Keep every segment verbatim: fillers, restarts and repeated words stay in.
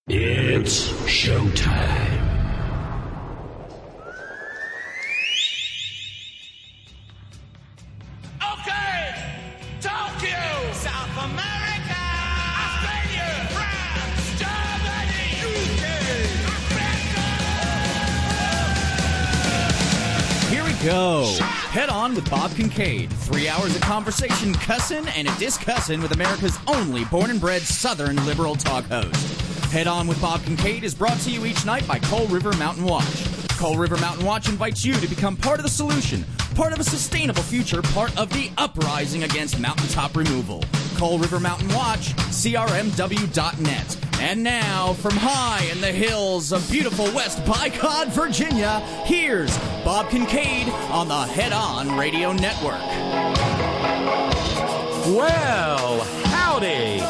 It's showtime. Okay, Tokyo, South America, Australia, France, Germany, U K, America. Here we go. Head on with Bob Kincaid. Three hours of conversation, cussin' and a discussin' with America's only born and bred Southern liberal talk host. Head On with Bob Kincaid is brought to you each night by Coal River Mountain Watch. Coal River Mountain Watch invites you to become part of the solution, part of a sustainable future, part of the uprising against mountaintop removal. Coal River Mountain Watch, C R M W dot net. And now, from high in the hills of beautiful West Bicod, Virginia, here's Bob Kincaid on the Head On Radio Network. Well, howdy.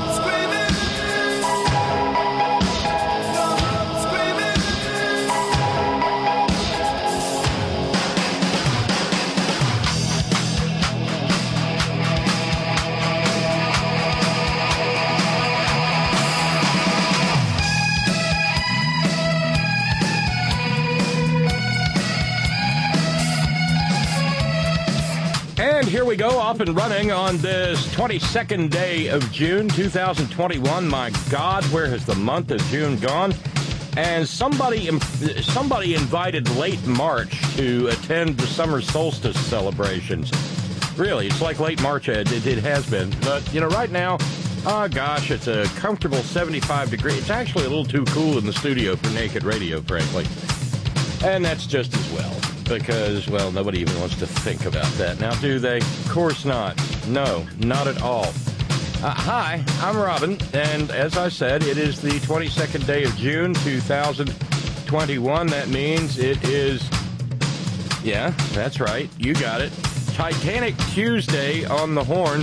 And here we go, off and running on this twenty-second day of June, two thousand twenty-one. My God, where has the month of June gone? And somebody somebody invited late March to attend the summer solstice celebrations. Really, it's like late March, it, it has been. But, you know, right now, oh gosh, it's a comfortable seventy-five degrees. It's actually a little too cool in the studio for naked radio, frankly. And that's just as well. Because, well, nobody even wants to think about that. Now, do they? Of course not. No, not at all. Uh, hi, I'm Robin, and as I said, it is the twenty-second day of June, two thousand twenty-one. That means it is, yeah, that's right, you got it, Titanic Tuesday on the horn.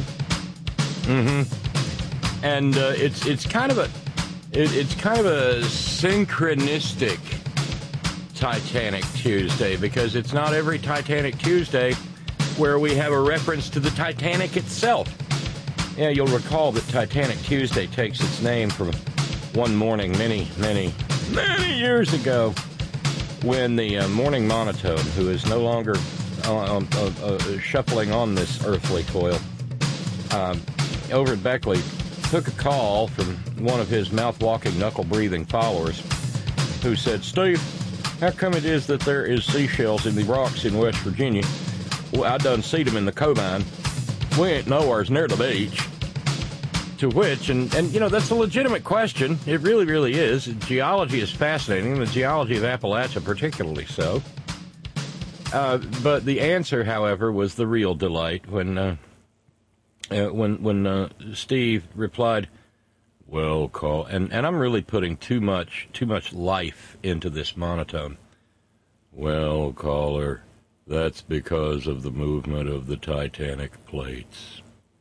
Mm-hmm. And uh, it's it's kind of a it, it's kind of a synchronistic Titanic Tuesday, because it's not every Titanic Tuesday where we have a reference to the Titanic itself. Yeah, you'll recall that Titanic Tuesday takes its name from one morning many, many, many years ago when the uh, morning monotone, who is no longer uh, uh, uh, shuffling on this earthly coil, um, over at Beckley, took a call from one of his mouth-walking, knuckle-breathing followers who said, "Steve, how come it is that there is seashells in the rocks in West Virginia? Well, I done seen them in the Combine. We ain't nowhere's near the beach." To which, and, and, you know, that's a legitimate question. It really, really is. Geology is fascinating, the geology of Appalachia particularly so. Uh, but the answer, however, was the real delight when, uh, uh, when, when uh, Steve replied, "Well, call," and, and I'm really putting too much too much life into this monotone. "Well, caller, that's because of the movement of the Titanic plates."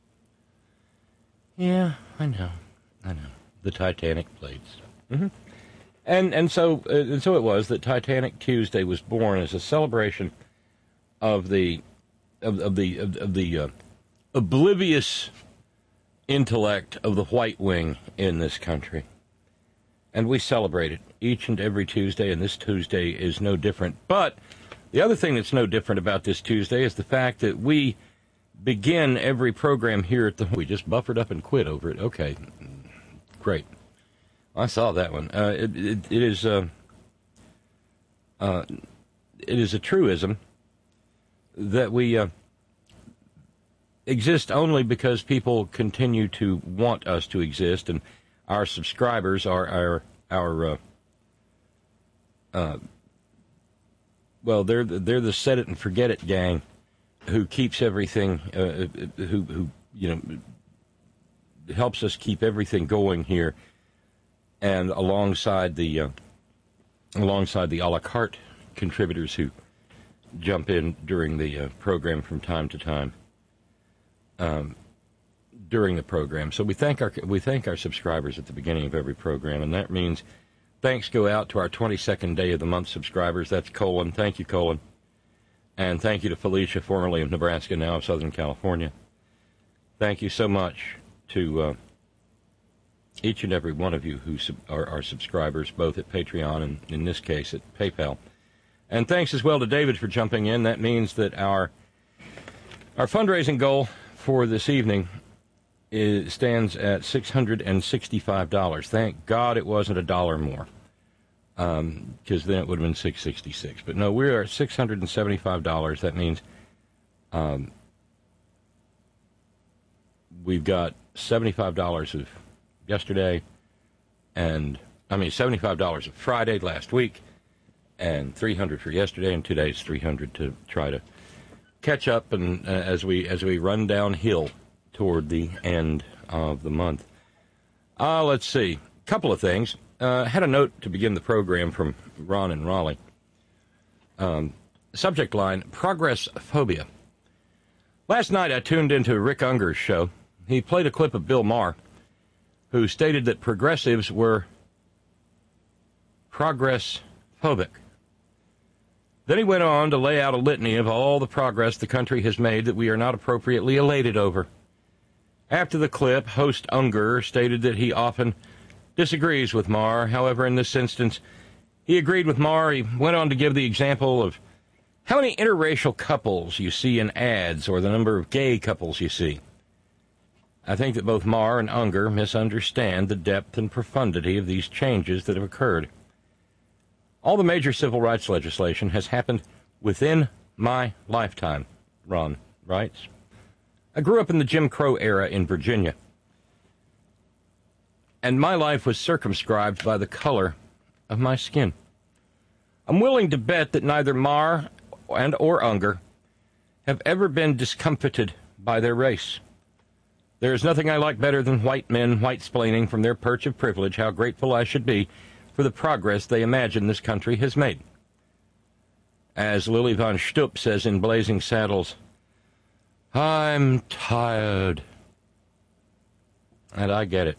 Yeah, I know, I know, the Titanic plates. Mm-hmm. And and so uh, and so it was that Titanic Tuesday was born as a celebration of the of, of the of, of the uh, oblivious intellect of the white wing in this country. And we celebrate it each and every Tuesday, and this Tuesday is no different. But the other thing that's no different about this Tuesday is the fact that we begin every program here at the... We just buffered up and quit over it. Okay, great. I saw that one. Uh, it, it, it is uh, uh, it is a truism that we... Uh, exist only because people continue to want us to exist, and our subscribers are our our uh, uh, well, they're they're the set it and forget it gang who keeps everything uh, who who you know helps us keep everything going here, and alongside the uh, alongside the a la carte contributors who jump in during the uh, program from time to time. Um, during the program. So we thank our we thank our subscribers at the beginning of every program, and that means thanks go out to our twenty-second day of the month subscribers. That's Colin. Thank you, Colin. And thank you to Felicia, formerly of Nebraska, now of Southern California. Thank you so much to uh, each and every one of you who sub- are, are subscribers, both at Patreon and, in this case, at PayPal. And thanks as well to David for jumping in. That means that our our fundraising goal for this evening is, stands at six hundred sixty-five dollars. Thank God it wasn't a dollar more, because um, then it would have been six hundred sixty-six dollars. But no, we are at six hundred seventy-five dollars. That means um, we've got seventy-five dollars of yesterday, and I mean seventy-five dollars of Friday last week, and three hundred dollars for yesterday, and today's three hundred dollars to try to catch up and uh, as we as we run downhill toward the end of the month. Uh, let's see. A couple of things. Uh, had a note to begin the program from Ron in Raleigh. Um, subject line, progress phobia. Last night I tuned into Rick Unger's show. He played a clip of Bill Maher, who stated that progressives were progress phobic. Then he went on to lay out a litany of all the progress the country has made that we are not appropriately elated over. After the clip, host Unger stated that he often disagrees with Maher. However, in this instance, he agreed with Maher. He went on to give the example of how many interracial couples you see in ads or the number of gay couples you see. I think that both Maher and Unger misunderstand the depth and profundity of these changes that have occurred. All the major civil rights legislation has happened within my lifetime, Ron writes. I grew up in the Jim Crow era in Virginia, and my life was circumscribed by the color of my skin. I'm willing to bet that neither Maher and or Unger have ever been discomfited by their race. There is nothing I like better than white men white-splaining from their perch of privilege how grateful I should be for the progress they imagine this country has made. As Lily von Stupp says in Blazing Saddles, I'm tired. And I get it.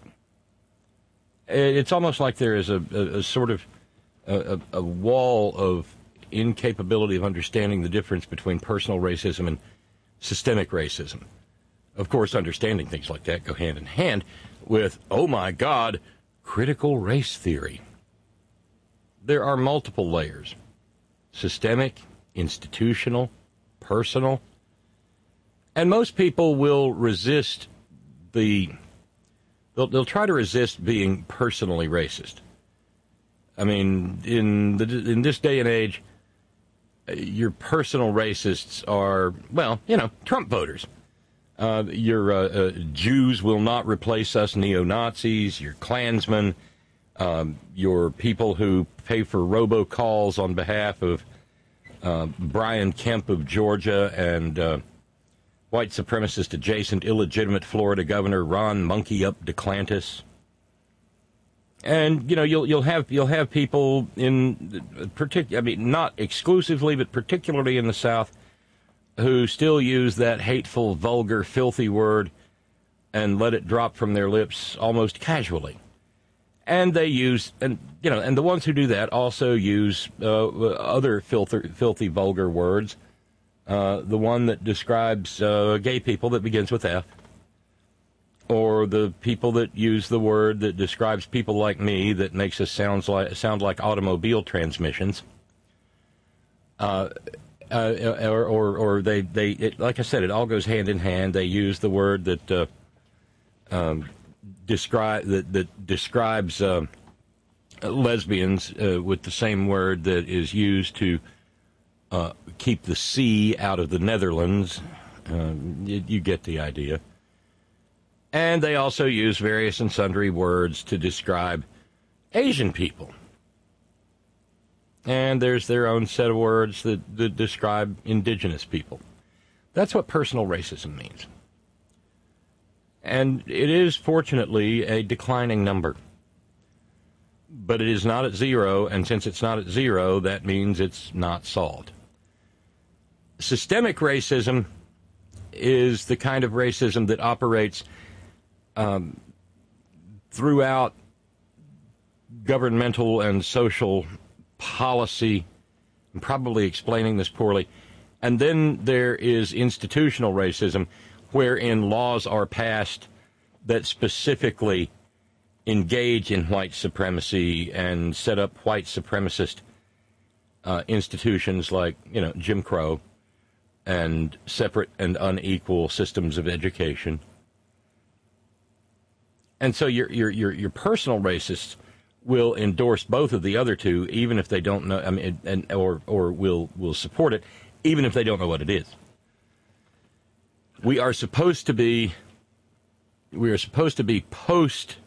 It's almost like there is a, a, a sort of a, a wall of incapability of understanding the difference between personal racism and systemic racism. Of course, understanding things like that go hand in hand with, oh my God, critical race theory. There are multiple layers: systemic, institutional, personal. And most people will resist the, they'll, they'll try to resist being personally racist. I mean, in the in this day and age, your personal racists are, well, you know, Trump voters. Uh, your uh, uh, Jews will not replace us neo-Nazis, your Klansmen, um, your people who pay for robocalls on behalf of uh, Brian Kemp of Georgia and uh, white supremacist adjacent illegitimate Florida Governor Ron Monkey Up DeClantis. And you know you'll you'll have you'll have people in particular, I mean not exclusively, but particularly in the South, who still use that hateful, vulgar, filthy word and let it drop from their lips almost casually. And they use, and you know, and the ones who do that also use uh, other filthy, filthy, vulgar words. Uh, the one that describes uh, gay people that begins with F, or the people that use the word that describes people like me that makes us sounds like sound like automobile transmissions. Uh, uh, or, or, or they, they, it, like I said, it all goes hand in hand. They use the word that uh, um, describe that that describes uh, lesbians uh, with the same word that is used to uh, keep the C out of the Netherlands. Uh, you, you get the idea. And they also use various and sundry words to describe Asian people. And there's their own set of words that, that describe indigenous people. That's what personal racism means. And it is, fortunately, a declining number. But it is not at zero, and since it's not at zero, that means it's not solved. Systemic racism is the kind of racism that operates um, throughout governmental and social policy. I'm probably explaining this poorly. And then there is institutional racism, wherein laws are passed that specifically engage in white supremacy and set up white supremacist uh, institutions like, you know, Jim Crow and separate and unequal systems of education. And so your your your your personal racists will endorse both of the other two, even if they don't know. I mean, and or or will will support it, even if they don't know what it is. We are supposed to be. We are supposed to be post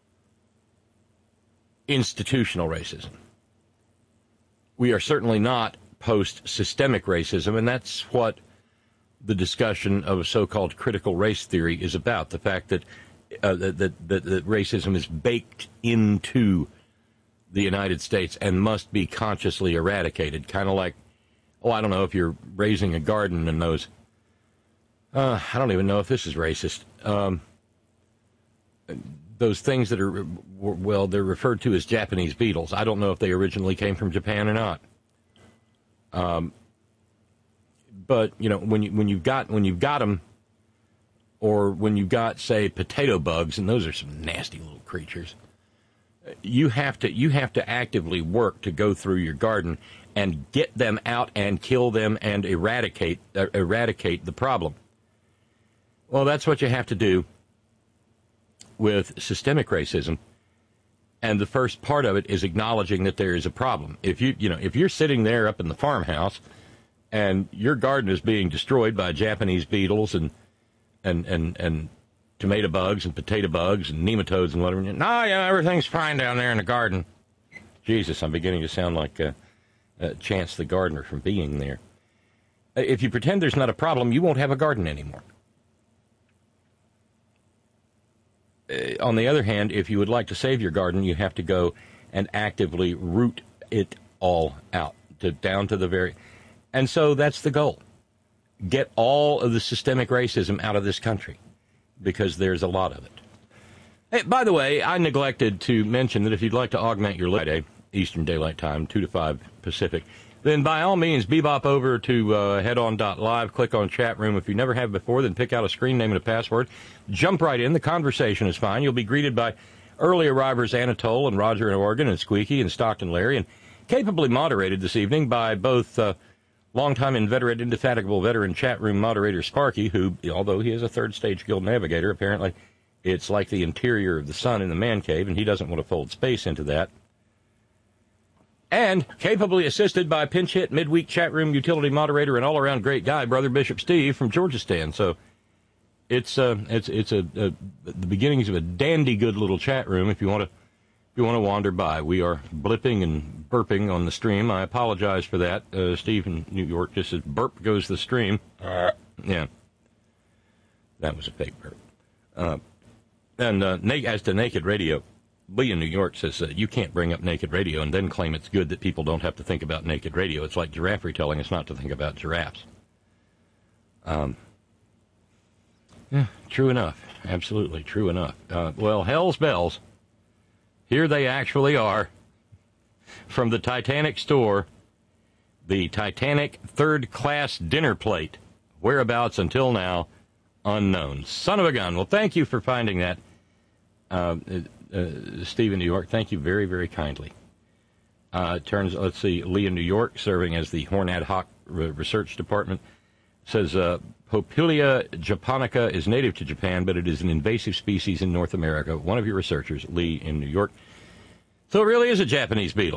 institutional racism. We are certainly not post systemic racism, and that's what the discussion of so-called critical race theory is about. The fact that uh, that, that, that that racism is baked into the United States and must be consciously eradicated. Kind of like, oh, I don't know if you're raising a garden and those, uh, I don't even know if this is racist, um, those things that are, well, they're referred to as Japanese beetles. I don't know if they originally came from Japan or not. Um, but, you know, when, you, when, you've got, when you've got them, or when you've got, say, potato bugs, and those are some nasty little creatures, you have to you have to actively work to go through your garden and get them out and kill them and eradicate uh, eradicate the problem. Well, that's what you have to do with systemic racism, and the first part of it is acknowledging that there is a problem. If you you know if you're sitting there up in the farmhouse and your garden is being destroyed by Japanese beetles and and and and tomato bugs and potato bugs and nematodes and whatever. No, yeah, everything's fine down there in the garden. Jesus, I'm beginning to sound like uh, uh, Chance the Gardener from Being There. If you pretend there's not a problem, you won't have a garden anymore. Uh, on the other hand, if you would like to save your garden, you have to go and actively root it all out, to down to the very... And so that's the goal. Get all of the systemic racism out of this country, because there's a lot of it. Hey, by the way, I neglected to mention that if you'd like to augment your Friday, Eastern Daylight Time, two to five Pacific, then by all means, bebop over to uh, headon dot live, click on chat room. If you never have before, then pick out a screen name and a password. Jump right in. The conversation is fine. You'll be greeted by early arrivers Anatole and Roger in Oregon and Squeaky and Stockton Larry, and capably moderated this evening by both uh, longtime inveterate, indefatigable veteran chat room moderator Sparky, who, although he is a third stage guild navigator, apparently it's like the interior of the sun in the man cave, and he doesn't want to fold space into that. And capably assisted by pinch hit midweek chat room utility moderator and all-around great guy, Brother Bishop Steve from Georgistan. So it's uh, it's it's a, a the beginnings of a dandy good little chat room. If you want to if you want to wander by, we are blipping and burping on the stream. I apologize for that. Uh, Steve in New York just says burp goes the stream. Uh, yeah, that was a fake burp. Uh, and uh, as to Naked Radio, Lee in New York says uh, you can't bring up Naked Radio and then claim it's good that people don't have to think about Naked Radio. It's like Giraffe telling us not to think about giraffes. Um, yeah, true enough. Absolutely true enough. Uh, well, hell's bells. Here they actually are. From the Titanic store, the Titanic third-class dinner plate. Whereabouts until now, unknown. Son of a gun. Well, thank you for finding that. Uh, uh, Steve in New York, thank you very, very kindly. Uh, turns, let's see, Lee in New York, serving as the Horn Ad Hoc Re- Research Department, says uh, Populia japonica is native to Japan, but it is an invasive species in North America. One of your researchers, Lee in New York. So it really is a Japanese beetle.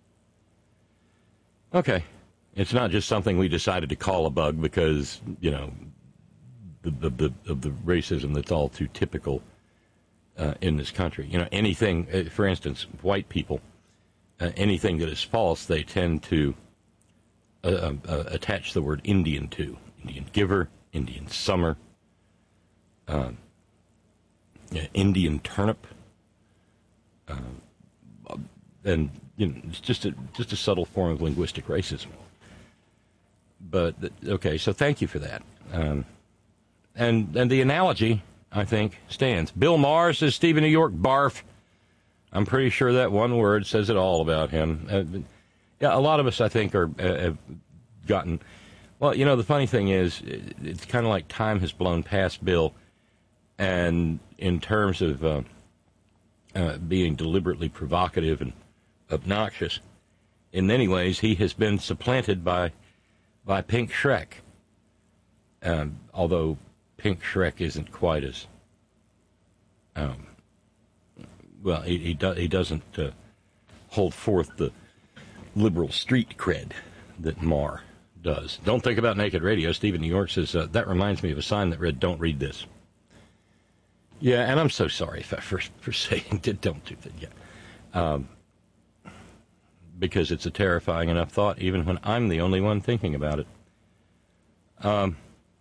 Okay. It's not just something we decided to call a bug because, you know, the, the, the, of the racism that's all too typical uh, in this country. You know, anything, uh, for instance, white people, uh, anything that is false, they tend to uh, uh, attach the word Indian to. Indian giver, Indian summer, uh, yeah, Indian turnip, uh, and you know, it's just a just a subtle form of linguistic racism. But okay, so thank you for that. Um, and and the analogy, I think, stands. Bill Maher says Steve in New York, barf. I'm pretty sure that one word says it all about him. Uh, yeah, a lot of us, I think, are uh, have gotten. Well, you know, the funny thing is, it's kind of like time has blown past Bill, and in terms of uh, uh, being deliberately provocative and obnoxious. In many ways, he has been supplanted by by Pink Shrek, um, although Pink Shrek isn't quite as um, well. He he, do, he doesn't uh, hold forth the liberal street cred that Marr does. Don't think about Naked Radio. Steve in New York says, uh, that reminds me of a sign that read, "Don't read this." Yeah, and I'm so sorry for, for, for saying that, don't do that. Yeah. Um, because it's a terrifying enough thought, even when I'm the only one thinking about it. Um,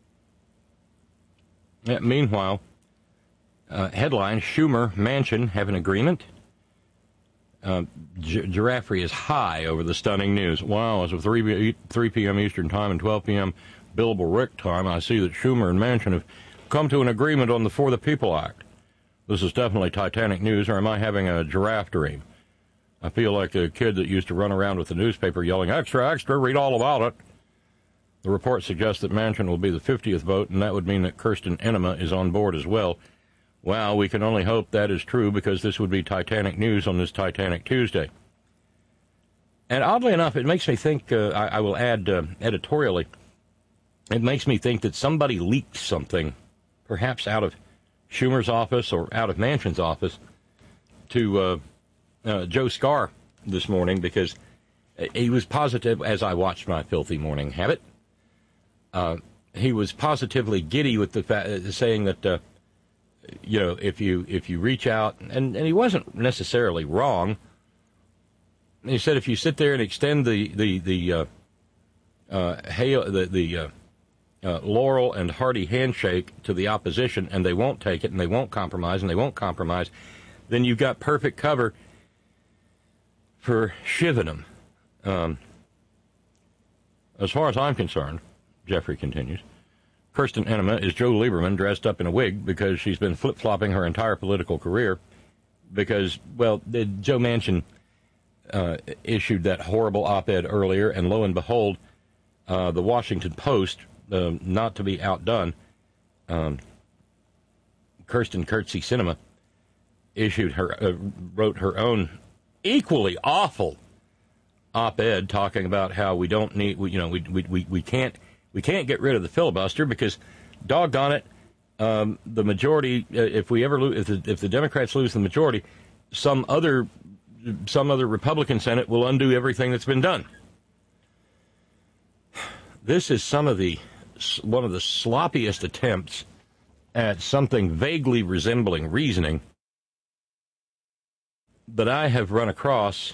yeah, meanwhile, uh, headline, Schumer, Manchin have an agreement. Uh, G- Giraffe is high over the stunning news. Wow, as of three p.m. Eastern Time and twelve p.m. billable Rick time, I see that Schumer and Manchin have come to an agreement on the For the People Act. This is definitely Titanic news, or am I having a giraffe dream? I feel like a kid that used to run around with the newspaper yelling, "Extra, extra, read all about it." The report suggests that Manchin will be the fiftieth vote, and that would mean that Kirsten Enema is on board as well. Well, we can only hope that is true, because this would be Titanic news on this Titanic Tuesday. And oddly enough, it makes me think, uh, I, I will add uh, editorially, it makes me think that somebody leaked something, perhaps out of Schumer's office or out of Manchin's office, to uh, uh, Joe Scar this morning, because he was positive, as I watched my filthy morning habit, uh, he was positively giddy with the fa- saying that, uh, you know, if you if you reach out, and, and he wasn't necessarily wrong. He said if you sit there and extend the the the uh, uh, hail the the uh, uh, Laurel and hearty handshake to the opposition, and they won't take it, and they won't compromise, and they won't compromise, then you've got perfect cover for shivving them. Um, as far as I'm concerned, Jeffrey continues, Kirsten Enema is Joe Lieberman dressed up in a wig because she's been flip-flopping her entire political career because, well, the, Joe Manchin uh, issued that horrible op-ed earlier, and lo and behold, uh, the Washington Post, uh, not to be outdone, um, Kirsten Curtsy Cinema issued her, uh, wrote her own equally awful op-ed talking about how we don't need, we, you know, we, we, we, we can't, We can't get rid of the filibuster because, doggone it, um, the majority. Uh, if we ever lose, if the, if the Democrats lose the majority, some other some other Republican Senate will undo everything that's been done. This is some of the one of the sloppiest attempts at something vaguely resembling reasoning that I have run across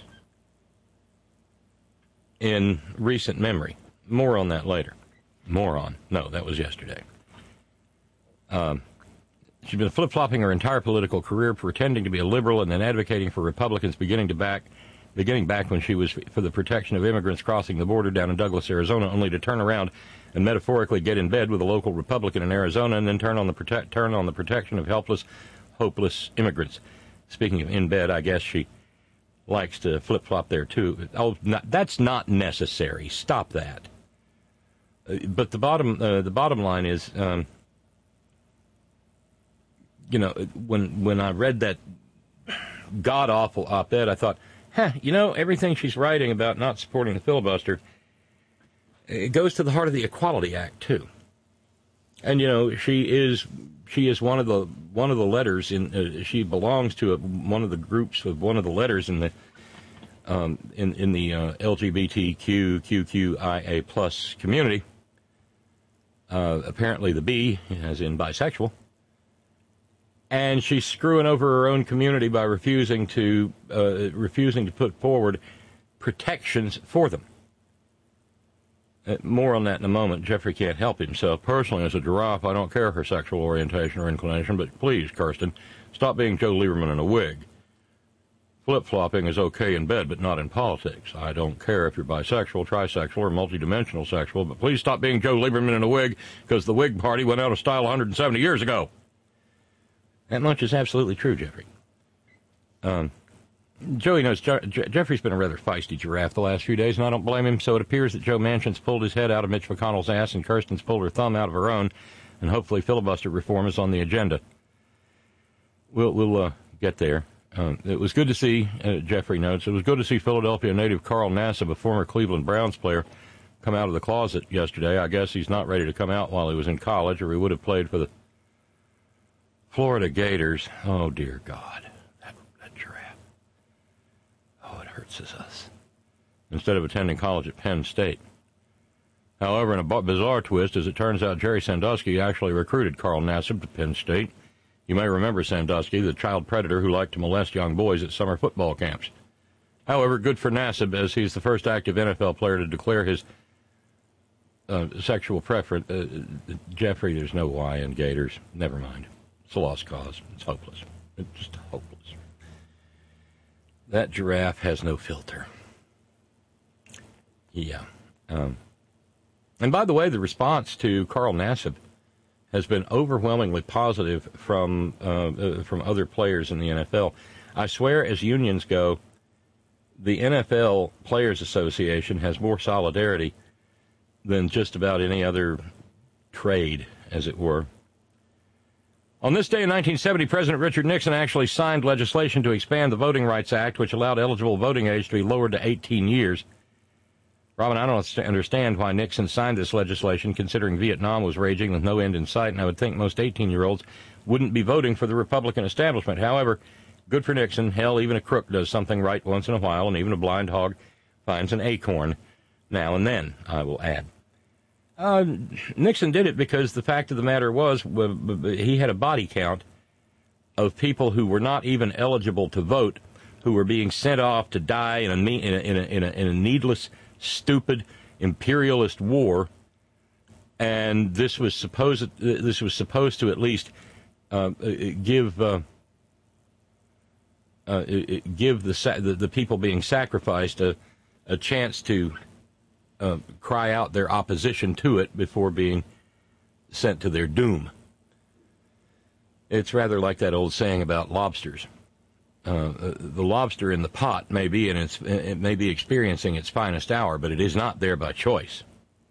in recent memory. More on that later. Moron. No, that was yesterday. Um, she's been flip-flopping her entire political career, pretending to be a liberal and then advocating for Republicans beginning to back, beginning back when she was for the protection of immigrants crossing the border down in Douglas, Arizona, only to turn around and metaphorically get in bed with a local Republican in Arizona and then turn on the protect, turn on the protection of helpless, hopeless immigrants. Speaking of in bed, I guess she likes to flip-flop there, too. Oh, not, that's not necessary. Stop that. But the bottom uh, the bottom line is, um, you know, when when I read that god-awful op-ed, I thought, huh, you know, everything she's writing about not supporting the filibuster, it goes to the heart of the Equality Act, too. And, you know, she is she is one of the one of the letters in uh, she belongs to a, one of the groups of one of the letters in the um, in in the uh, L G B T Q Q Q I A plus community. Uh, apparently the B, as in bisexual, and she's screwing over her own community by refusing to uh, refusing to put forward protections for them. Uh, more on that in a moment. Jeffrey can't help himself. Personally, as a giraffe, I don't care her sexual orientation or inclination, but please, Kirsten, stop being Joe Lieberman in a wig. Flip-flopping is okay in bed, but not in politics. I don't care if you're bisexual, trisexual, or multidimensional sexual, but please stop being Joe Lieberman in a wig, because the Whig Party went out of style one hundred seventy years ago. That much is absolutely true, Jeffrey. Um, Joey knows Je- Je- Jeffrey's been a rather feisty giraffe the last few days, and I don't blame him, so it appears that Joe Manchin's pulled his head out of Mitch McConnell's ass, and Kirsten's pulled her thumb out of her own, and hopefully filibuster reform is on the agenda. We'll, we'll uh, get there. Um, it was good to see, uh, Jeffrey notes, it was good to see Philadelphia native Carl Nassib, a former Cleveland Browns player, come out of the closet yesterday. I guess he's not ready to come out while he was in college, or he would have played for the Florida Gators. Oh, dear God. That, that giraffe. Oh, it hurts us. Instead of attending college at Penn State. However, in a bizarre twist, as it turns out, Jerry Sandusky actually recruited Carl Nassib to Penn State. You may remember Sandusky, the child predator who liked to molest young boys at summer football camps. However, good for Nassib, as he's the first active N F L player to declare his uh, sexual preference. Uh, Jeffrey, there's no Y in Gators. Never mind. It's a lost cause. It's hopeless. It's just hopeless. That giraffe has no filter. Yeah. Um, and by the way, the response to Carl Nassib has been overwhelmingly positive from uh, uh, from other players in the N F L. I swear, as unions go, the N F L Players Association has more solidarity than just about any other trade, as it were. On this day in nineteen seventy, President Richard Nixon actually signed legislation to expand the Voting Rights Act, which allowed eligible voting age to be lowered to eighteen years. Robin, I don't understand why Nixon signed this legislation, considering Vietnam was raging with no end in sight, and I would think most eighteen-year-olds wouldn't be voting for the Republican establishment. However, good for Nixon. Hell, even a crook does something right once in a while, and even a blind hog finds an acorn now and then, I will add. Uh, Nixon did it because the fact of the matter was he had a body count of people who were not even eligible to vote, who were being sent off to die in a, in a, in a, in a, in a needless, stupid, imperialist war, and this was supposed this was supposed to at least uh, give uh, uh, give the, the the people being sacrificed a a chance to uh, cry out their opposition to it before being sent to their doom. It's rather like that old saying about lobsters. Uh, the lobster in the pot may be in its, it may be experiencing its finest hour, but it is not there by choice.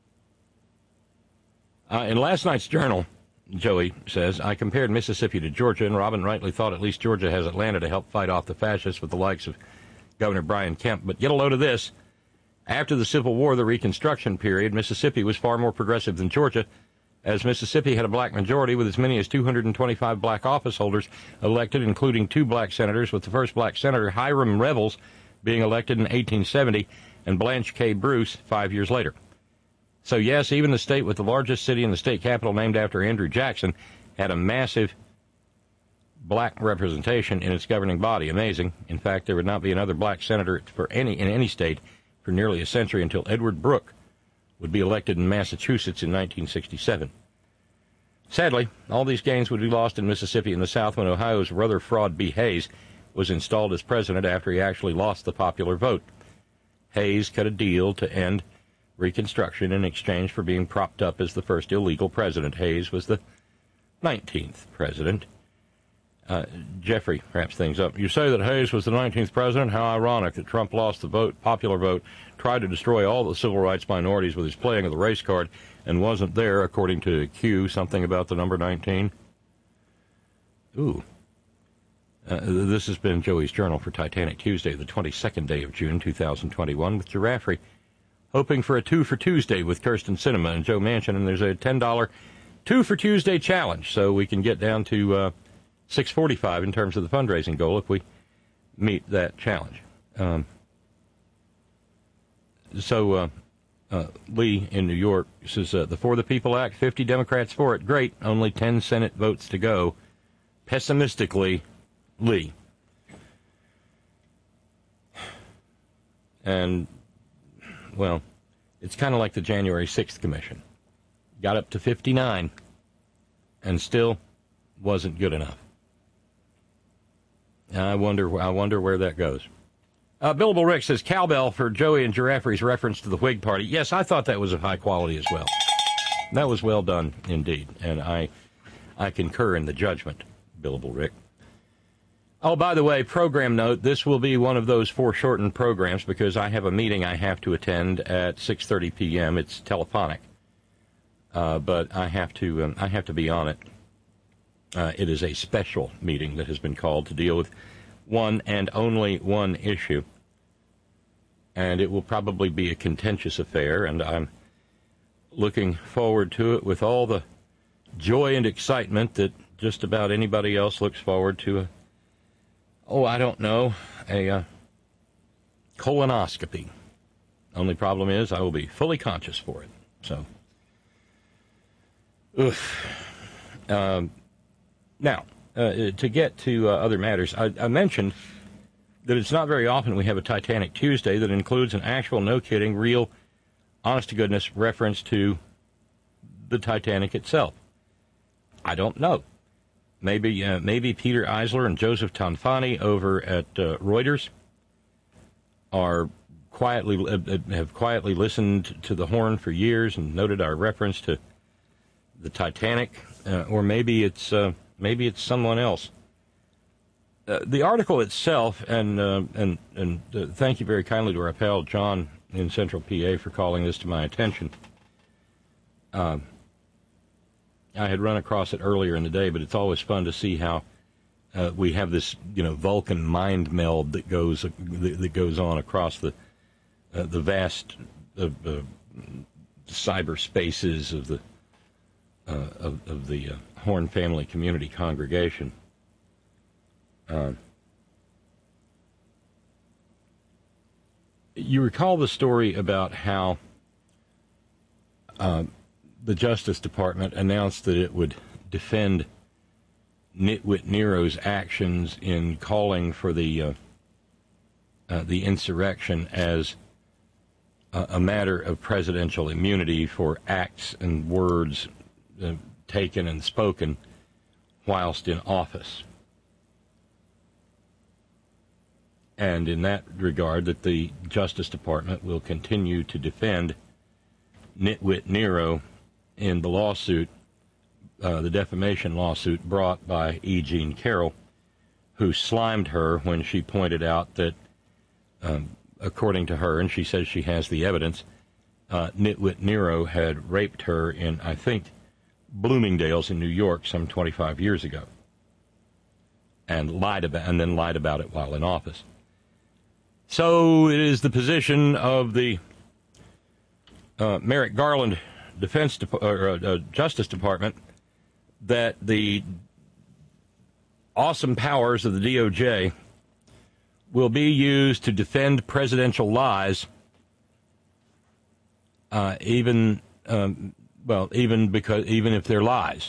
Uh, in last night's Journal, Joey says, I compared Mississippi to Georgia, and Robin rightly thought at least Georgia has Atlanta to help fight off the fascists with the likes of Governor Brian Kemp. But get a load of this. After the Civil War, the Reconstruction period, Mississippi was far more progressive than Georgia, as Mississippi had a black majority with as many as two hundred twenty-five black office holders elected, including two black senators, with the first black senator, Hiram Revels, being elected in eighteen seventy, and Blanche K. Bruce five years later. So, yes, even the state with the largest city in the state capital, named after Andrew Jackson, had a massive black representation in its governing body. Amazing. In fact, there would not be another black senator for any in any state for nearly a century until Edward Brooke would be elected in Massachusetts in nineteen sixty-seven. Sadly, all these gains would be lost in Mississippi and the South when Ohio's Rutherford B. Hayes was installed as president after he actually lost the popular vote. Hayes cut a deal to end Reconstruction in exchange for being propped up as the first illegal president. Hayes was the nineteenth president. Uh, Jeffrey wraps things up. You say that Hayes was the nineteenth president? How ironic that Trump lost the vote, popular vote, tried to destroy all the civil rights minorities with his playing of the race card, and wasn't there, according to Q, something about the number nineteen. Ooh. Uh, this has been Joey's Journal for Titanic Tuesday, the twenty-second day of June, two thousand twenty-one, with Giraffrey, hoping for a two for Tuesday with Kirsten Cinema and Joe Manchin, and there's a ten dollar two for Tuesday challenge, so we can get down to uh, six forty-five in terms of the fundraising goal if we meet that challenge. Um, so uh, uh, Lee in New York says, uh, the For the People Act, fifty Democrats for it. Great, only ten Senate votes to go. Pessimistically, Lee. And, well, it's kind of like the January sixth Commission. Got up to fifty-nine and still wasn't good enough. I wonder I wonder where that goes. Uh, Billable Rick says, cowbell for Joey and Giraffrey's reference to the Whig Party. Yes, I thought that was of high quality as well. That was well done indeed, and I I concur in the judgment, Billable Rick. Oh, by the way, program note, this will be one of those foreshortened programs because I have a meeting I have to attend at six thirty p.m. It's telephonic, uh, but I have to um, I have to be on it. Uh, it is a special meeting that has been called to deal with one and only one issue. And it will probably be a contentious affair, and I'm looking forward to it with all the joy and excitement that just about anybody else looks forward to. A, oh, I don't know, a uh, colonoscopy. Only problem is I will be fully conscious for it. So, oof. Um, now, uh, to get to uh, other matters, I, I mentioned that it's not very often we have a Titanic Tuesday that includes an actual, no kidding, real, honest-to-goodness reference to the Titanic itself. I don't know. Maybe uh, maybe Peter Eisler and Joseph Tanfani over at uh, Reuters are quietly uh, have quietly listened to the horn for years and noted our reference to the Titanic, uh, or maybe it's uh, maybe it's someone else. Uh, the article itself, and uh, and and uh, thank you very kindly to our pal John in Central P A for calling this to my attention. Uh, I had run across it earlier in the day, but it's always fun to see how uh, we have this, you know, Vulcan mind meld that goes uh, that, that goes on across the uh, the vast uh, uh, cyberspaces of the uh, of, of the uh, Horn Family Community Congregation. Uh, you recall the story about how uh, the Justice Department announced that it would defend Nitwit Nero's actions in calling for the uh, uh, the insurrection as a, a matter of presidential immunity for acts and words uh, taken and spoken whilst in office. And in that regard, that the Justice Department will continue to defend Nitwit Nero in the lawsuit, uh, the defamation lawsuit brought by E. Jean Carroll, who slimed her when she pointed out that, um, according to her, and she says she has the evidence, uh, Nitwit Nero had raped her in, I think, Bloomingdale's in New York some twenty-five years ago, and lied about, and then lied about it while in office. So it is the position of the uh, Merrick Garland Defense Dep- or, uh, Justice Department that the awesome powers of the D O J will be used to defend presidential lies, uh, even um, well, even because even if they're lies,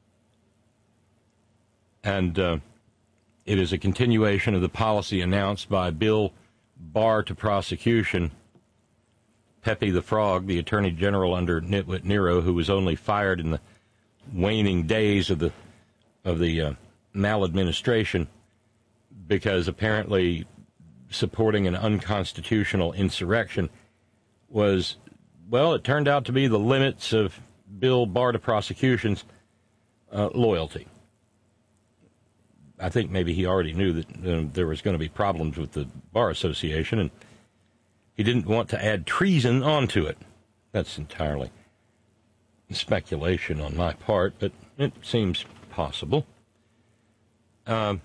and uh, it is a continuation of the policy announced by Bill Barr to prosecution, Pepe the Frog, the Attorney General under Nitwit Nero, who was only fired in the waning days of the of the uh, maladministration because apparently supporting an unconstitutional insurrection was, well, it turned out to be the limits of Bill Barr to prosecution's uh, loyalty. I think maybe he already knew that uh, there was going to be problems with the Bar Association, and he didn't want to add treason onto it. That's entirely speculation on my part, but it seems possible. Um,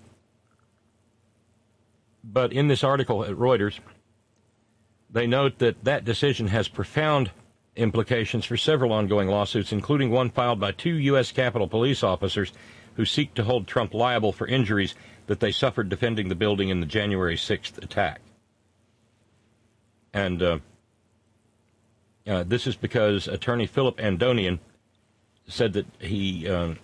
but in this article at Reuters, they note that that decision has profound implications for several ongoing lawsuits, including one filed by two U S Capitol Police officers who seek to hold Trump liable for injuries that they suffered defending the building in the January sixth attack. And uh, uh, this is because attorney Philip Andonian said that he, um,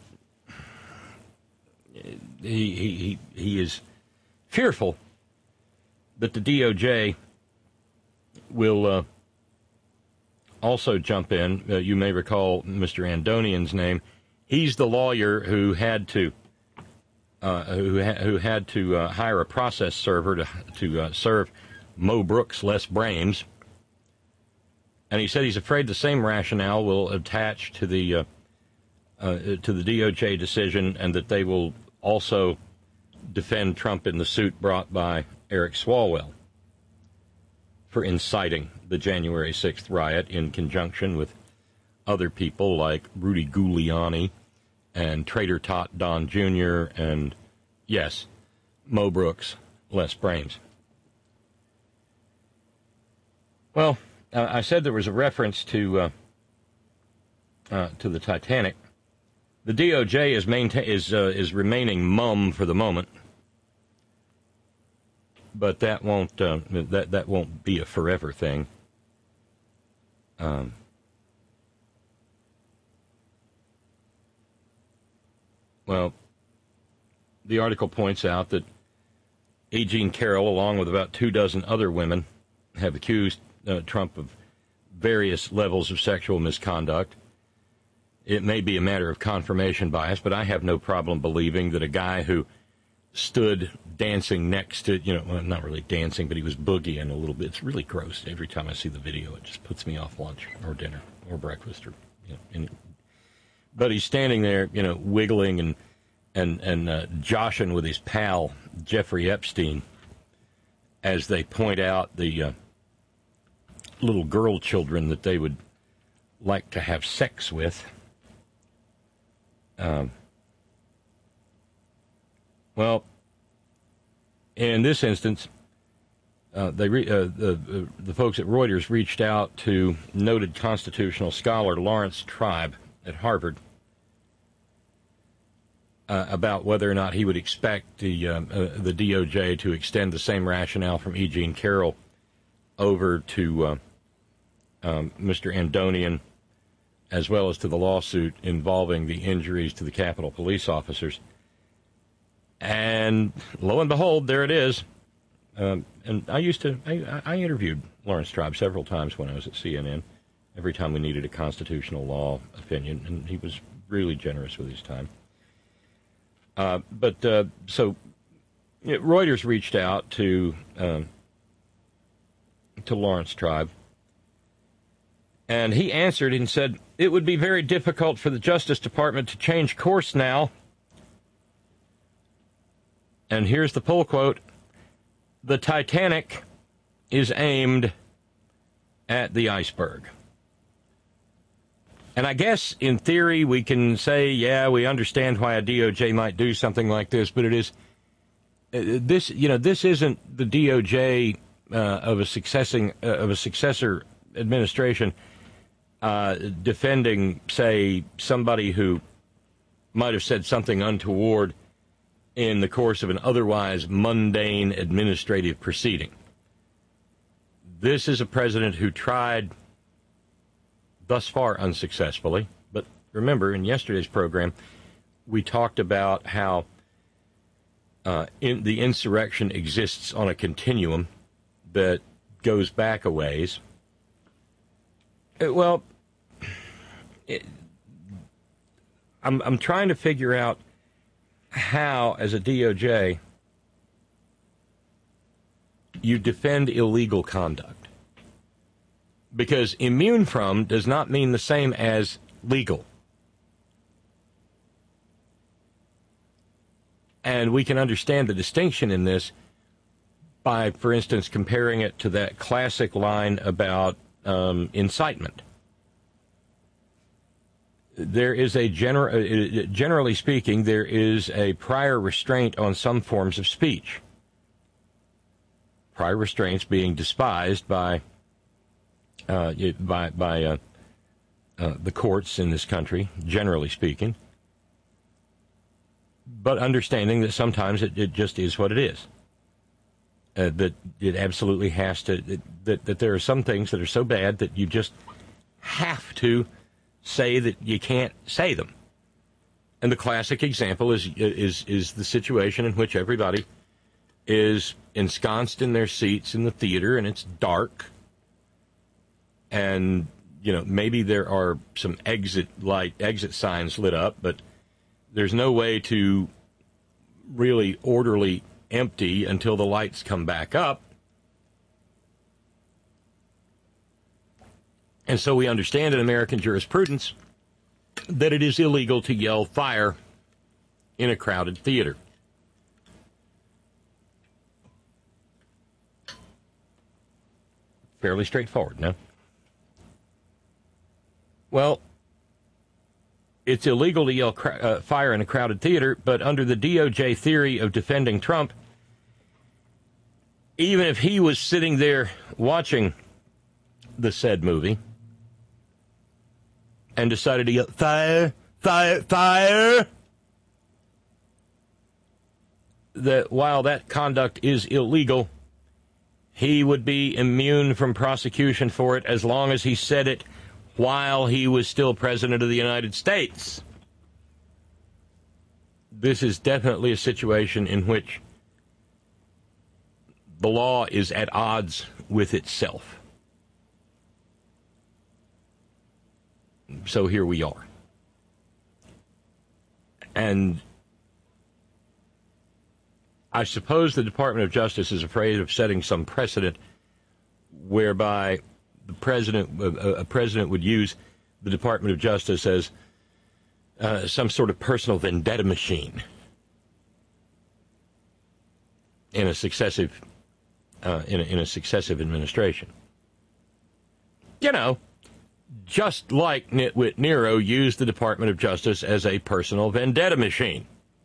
he, he, he is fearful that the D O J will uh, also jump in. Uh, you may recall Mister Andonian's name. He's the lawyer who had to uh, who ha- who had to uh, hire a process server to to uh, serve Mo Brooks less brains, and he said he's afraid the same rationale will attach to the uh, uh, to the D O J decision, and that they will also defend Trump in the suit brought by Eric Swalwell for inciting the January sixth riot in conjunction with other people like Rudy Giuliani and Trader Tot Don Junior and, yes, Mo Brooks, less brains. Well, uh, I said there was a reference to uh, uh, to the Titanic. The D O J is maintain is uh, is remaining mum for the moment, but that won't uh, that that won't be a forever thing. Um, well, the article points out that E. Jean Carroll, along with about two dozen other women, have accused uh, Trump of various levels of sexual misconduct. It may be a matter of confirmation bias, but I have no problem believing that a guy who stood dancing next to, you know, well, not really dancing, but he was boogieing a little bit. It's really gross. Every time I see the video, it just puts me off lunch or dinner or breakfast or, you know. And, but he's standing there, you know, wiggling and and and uh, joshing with his pal Jeffrey Epstein as they point out the uh, little girl children that they would like to have sex with. Um, well, in this instance, uh, they re- uh, the uh, the folks at Reuters reached out to noted constitutional scholar Lawrence Tribe at Harvard uh, about whether or not he would expect the um, uh, the D O J to extend the same rationale from E. Jean Carroll over to uh, um, Mister Andonian, as well as to the lawsuit involving the injuries to the Capitol police officers. And lo and behold, there it is. Um, and I used to, I, I interviewed Lawrence Tribe several times when I was at C N N, every time we needed a constitutional law opinion, and he was really generous with his time. Uh, but uh, so it, Reuters reached out to um, to Lawrence Tribe, and he answered and said, "It would be very difficult for the Justice Department to change course now." And here's the pull quote: "The Titanic is aimed at the iceberg." And I guess in theory we can say, yeah, we understand why a D O J might do something like this, but it is uh, this, you know, this isn't the D O J uh, of a successing uh, of a successor administration uh, defending, say, somebody who might have said something untoward in the course of an otherwise mundane administrative proceeding. This is a president who tried, thus far unsuccessfully, but remember, in yesterday's program, we talked about how uh, in, the insurrection exists on a continuum that goes back a ways. It, well, it, I'm, I'm trying to figure out how, as a D O J, you defend illegal conduct. Because immune from does not mean the same as legal. And we can understand the distinction in this by, for instance, comparing it to that classic line about um, incitement. There is a general, generally speaking, there is a prior restraint on some forms of speech. Prior restraints being despised by uh, by by uh, uh, the courts in this country, generally speaking. But understanding that sometimes it, it just is what it is. Uh, that it absolutely has to. It, that that there are some things that are so bad that you just have to say that you can't say them. And the classic example is is is the situation in which everybody is ensconced in their seats in the theater and it's dark, and you know maybe there are some exit light exit signs lit up, but there's no way to really orderly empty until the lights come back up. And so we understand in American jurisprudence that it is illegal to yell fire in a crowded theater. Fairly straightforward, no? Well, it's illegal to yell cr- uh, fire in a crowded theater, but under the D O J theory of defending Trump, even if he was sitting there watching the said movie and decided to yell, fire, fire, fire, that while that conduct is illegal, he would be immune from prosecution for it as long as he said it while he was still president of the United States. This is definitely a situation in which the law is at odds with itself. So here we are. And I suppose the Department of Justice is afraid of setting some precedent whereby the president, a president would use the Department of Justice as uh, some sort of personal vendetta machine in a successive Uh, in, a, in a successive administration. You know, just like Nitwit Nero used the Department of Justice as a personal vendetta machine.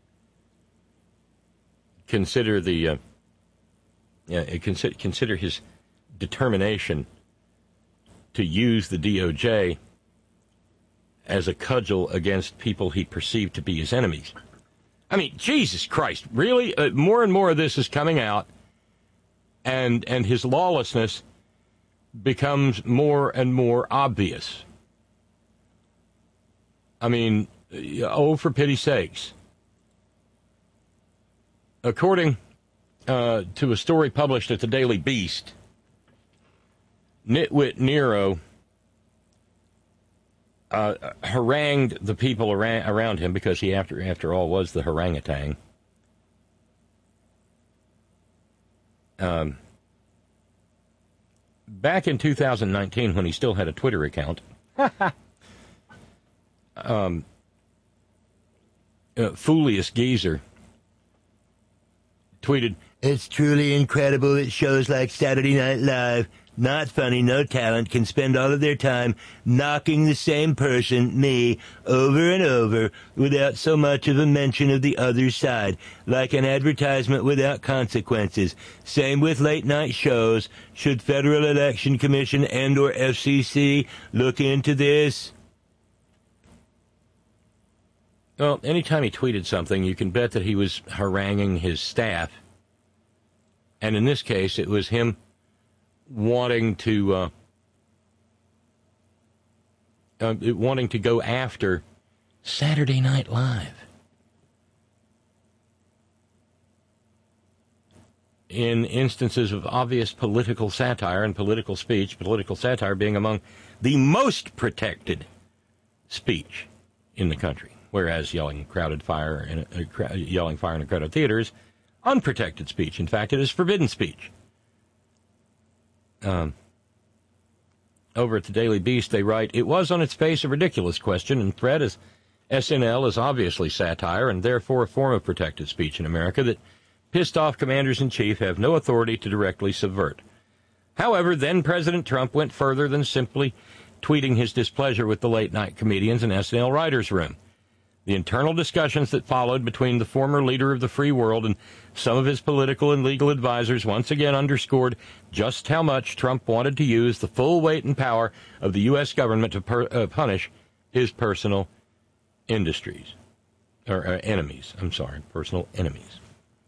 Consider the, uh, yeah, consider, consider his determination to use the D O J as a cudgel against people he perceived to be his enemies. I mean, Jesus Christ, really? Uh, more and more of this is coming out. And and his lawlessness becomes more and more obvious. I mean, oh, for pity's sakes. According uh, to a story published at the Daily Beast, Nitwit Nero uh, harangued the people around, around him because he, after after all, was the harangutan. Um, back in two thousand nineteen, when he still had a Twitter account, um, uh, Foolius Geezer tweeted, "It's truly incredible that shows like Saturday Night Live, not funny, no talent, can spend all of their time knocking the same person, me, over and over without so much of a mention of the other side, like an advertisement without consequences. Same with late night shows. Should Federal Election Commission and or F C C look into this?" Well, anytime he tweeted something, you can bet that he was haranguing his staff. And in this case, it was him wanting to uh, uh, wanting to go after Saturday Night Live. In instances of obvious political satire and political speech, political satire being among the most protected speech in the country, whereas yelling crowded fire in a, uh, yelling fire in a crowded theater is unprotected speech. In fact, it is forbidden speech. Um, over at the Daily Beast, they write, "It was on its face a ridiculous question and threat, as S N L is obviously satire and therefore a form of protected speech in America that pissed off commanders-in-chief have no authority to directly subvert. However, then President Trump went further than simply tweeting his displeasure with the late-night comedians in S N L writers' room. The internal discussions that followed between the former leader of the free world and some of his political and legal advisors once again underscored just how much Trump wanted to use the full weight and power of the U S government to per, uh, punish his personal industries, or uh, enemies. I'm sorry, personal enemies.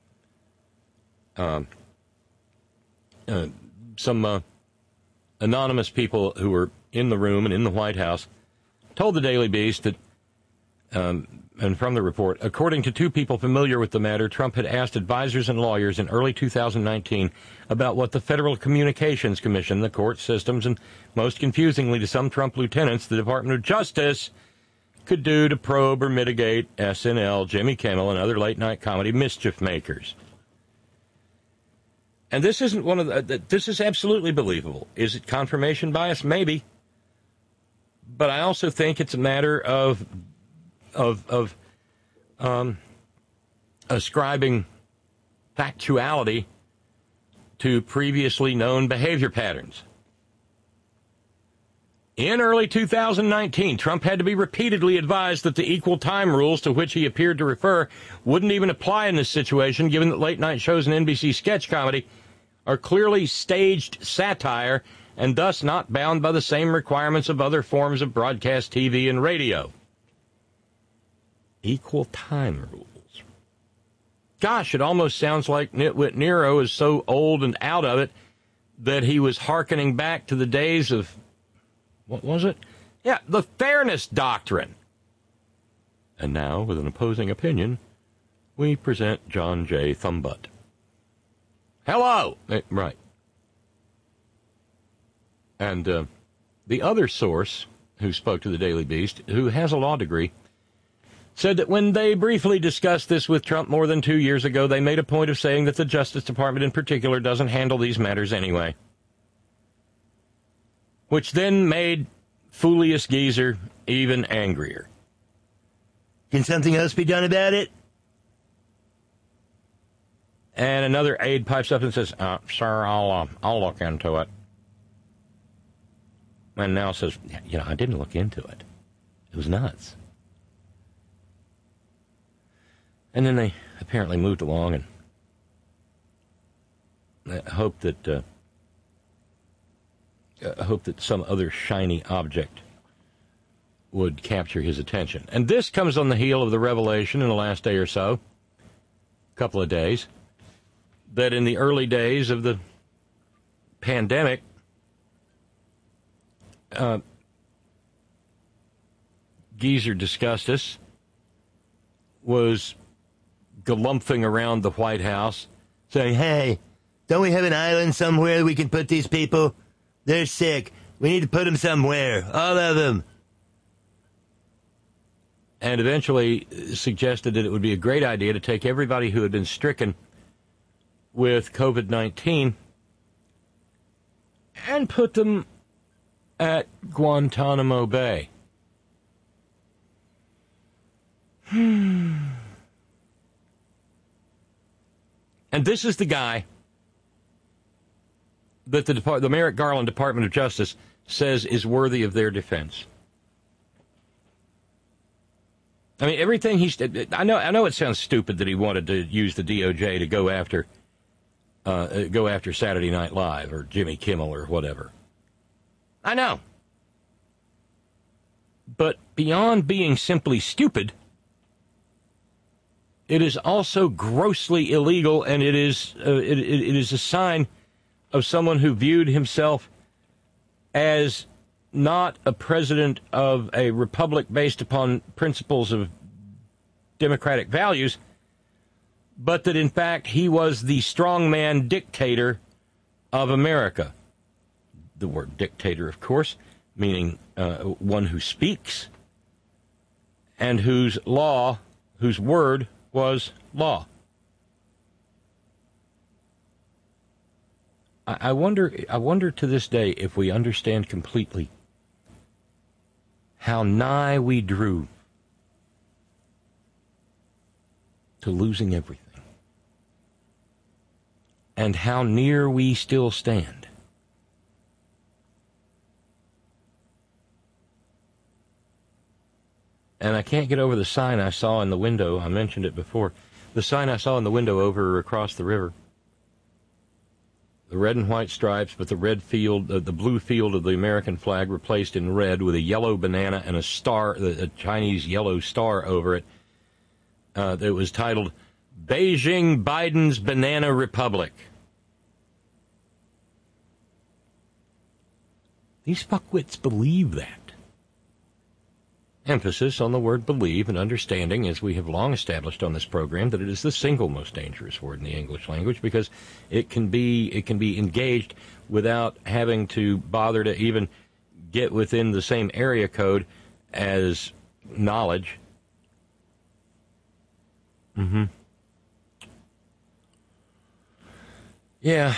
Um, uh, some uh, anonymous people who were in the room and in the White House told the Daily Beast that Um, and from the report, according to two people familiar with the matter, Trump had asked advisors and lawyers in early two thousand nineteen about what the Federal Communications Commission, the court systems, and most confusingly to some Trump lieutenants, the Department of Justice, could do to probe or mitigate S N L, Jimmy Kimmel, and other late-night comedy mischief makers. And this isn't one of the, this is absolutely believable. Is it confirmation bias? Maybe. But I also think it's a matter of of of um, ascribing factuality to previously known behavior patterns. In early two thousand nineteen, Trump had to be repeatedly advised that the equal time rules to which he appeared to refer wouldn't even apply in this situation, given that late-night shows and N B C sketch comedy are clearly staged satire and thus not bound by the same requirements of other forms of broadcast T V and radio. Equal time rules. Gosh, it almost sounds like Nitwit Nero is so old and out of it that he was hearkening back to the days of, what was it? Yeah, the Fairness Doctrine. And now, with an opposing opinion, we present John J. Thumbbutt. Hello! Eh, right. And uh, the other source who spoke to the Daily Beast, who has a law degree, said that when they briefly discussed this with Trump more than two years ago, they made a point of saying that the Justice Department in particular doesn't handle these matters anyway. Which then made Foolius Geezer even angrier. Can something else be done about it? And another aide pipes up and says, uh, sir, I'll, uh, I'll look into it. And now says, you know, I didn't look into it. It was nuts. And then they apparently moved along and I hope that uh, I hope that some other shiny object would capture his attention. And this comes on the heel of the revelation in the last day or so, couple of days, that in the early days of the pandemic, uh, Geezer Disgustus was galumphing around the White House, saying, hey, don't we have an island somewhere we can put these people? They're sick. We need to put them somewhere. All of them. And eventually suggested that it would be a great idea to take everybody who had been stricken with covid nineteen and put them at Guantanamo Bay. Hmm. And this is the guy that the, Depart- the Merrick Garland Department of Justice says is worthy of their defense. I mean, everything he's... I know I know it sounds stupid that he wanted to use the D O J to go after uh, go after Saturday Night Live or Jimmy Kimmel or whatever. I know. But beyond being simply stupid, it is also grossly illegal, and it is uh, it, it is a sign of someone who viewed himself as not a president of a republic based upon principles of democratic values, but that in fact he was the strongman dictator of America. The word dictator, of course, meaning uh, one who speaks and whose law, whose word was law. I, I wonder, I wonder to this day if we understand completely how nigh we drew to losing everything, and how near we still stand. And I can't get over the sign I saw in the window. I mentioned it before. The sign I saw in the window over across the river. The red and white stripes, but the red field, uh, the blue field of the American flag replaced in red with a yellow banana and a star, a Chinese yellow star over it. Uh, that was titled, Beijing Biden's Banana Republic. These fuckwits believe that. Emphasis on the word believe and understanding, as we have long established on this program, that it is the single most dangerous word in the English language because it can be it can be engaged without having to bother to even get within the same area code as knowledge. Mm-hmm. Yeah.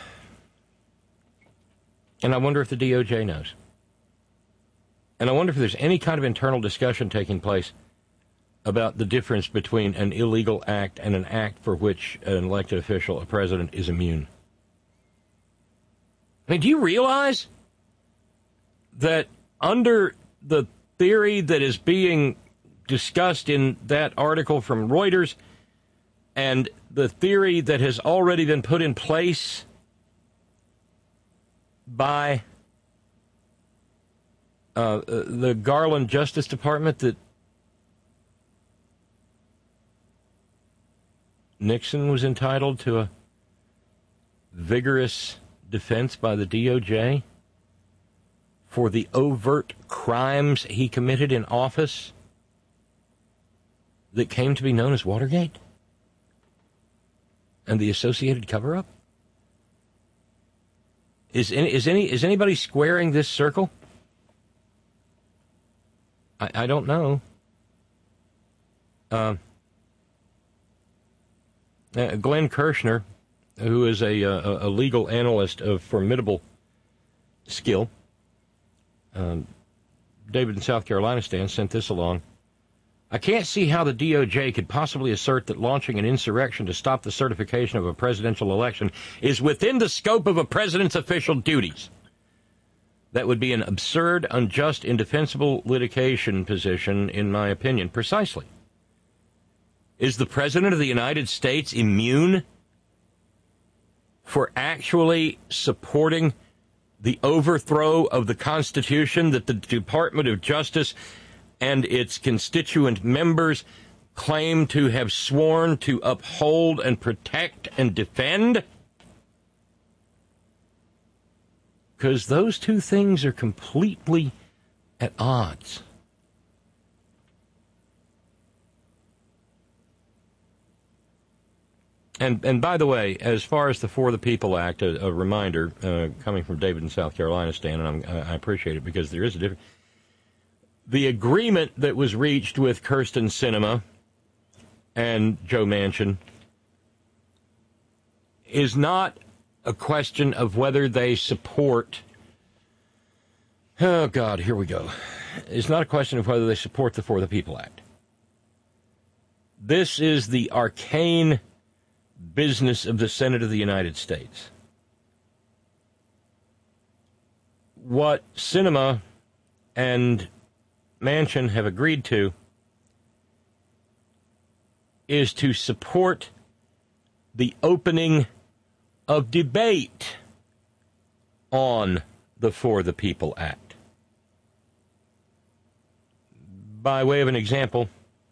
And I wonder if the D O J knows. And I wonder if there's any kind of internal discussion taking place about the difference between an illegal act and an act for which an elected official, a president, is immune. I mean, do you realize that under the theory that is being discussed in that article from Reuters and the theory that has already been put in place by uh, the Garland Justice Department that Nixon was entitled to a vigorous defense by the D O J for the overt crimes he committed in office that came to be known as Watergate and the associated cover-up? Is any, is any is anybody squaring this circle? I, I don't know. Uh, uh, Glenn Kirshner, who is a, a, a legal analyst of formidable skill, um, David in South Carolina stand, sent this along. I can't see how the D O J could possibly assert that launching an insurrection to stop the certification of a presidential election is within the scope of a president's official duties. That would be an absurd, unjust, indefensible litigation position, in my opinion. Precisely. Is the President of the United States immune for actually supporting the overthrow of the Constitution that the Department of Justice and its constituent members claim to have sworn to uphold and protect and defend? Because those two things are completely at odds. And and by the way, as far as the For the People Act, a, a reminder uh, coming from David in South Carolina, Stan, and I'm, I appreciate it because there is a difference. The agreement that was reached with Kyrsten Sinema and Joe Manchin is not a question of whether they support, oh, God, here we go. It's not a question of whether they support the For the People Act. This is the arcane business of the Senate of the United States. What Sinema and Manchin have agreed to is to support the opening of debate on the For the People Act. By way of an example,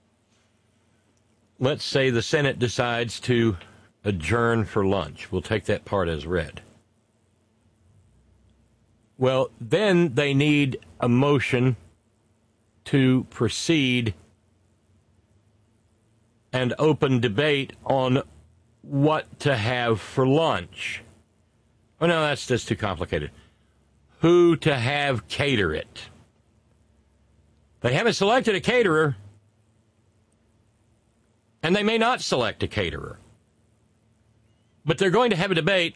let's say the Senate decides to adjourn for lunch. We'll take that part as read. Well, then they need a motion to proceed and open debate on what to have for lunch. Oh, no, that's just too complicated. Who to have cater it. They haven't selected a caterer, and they may not select a caterer. But they're going to have a debate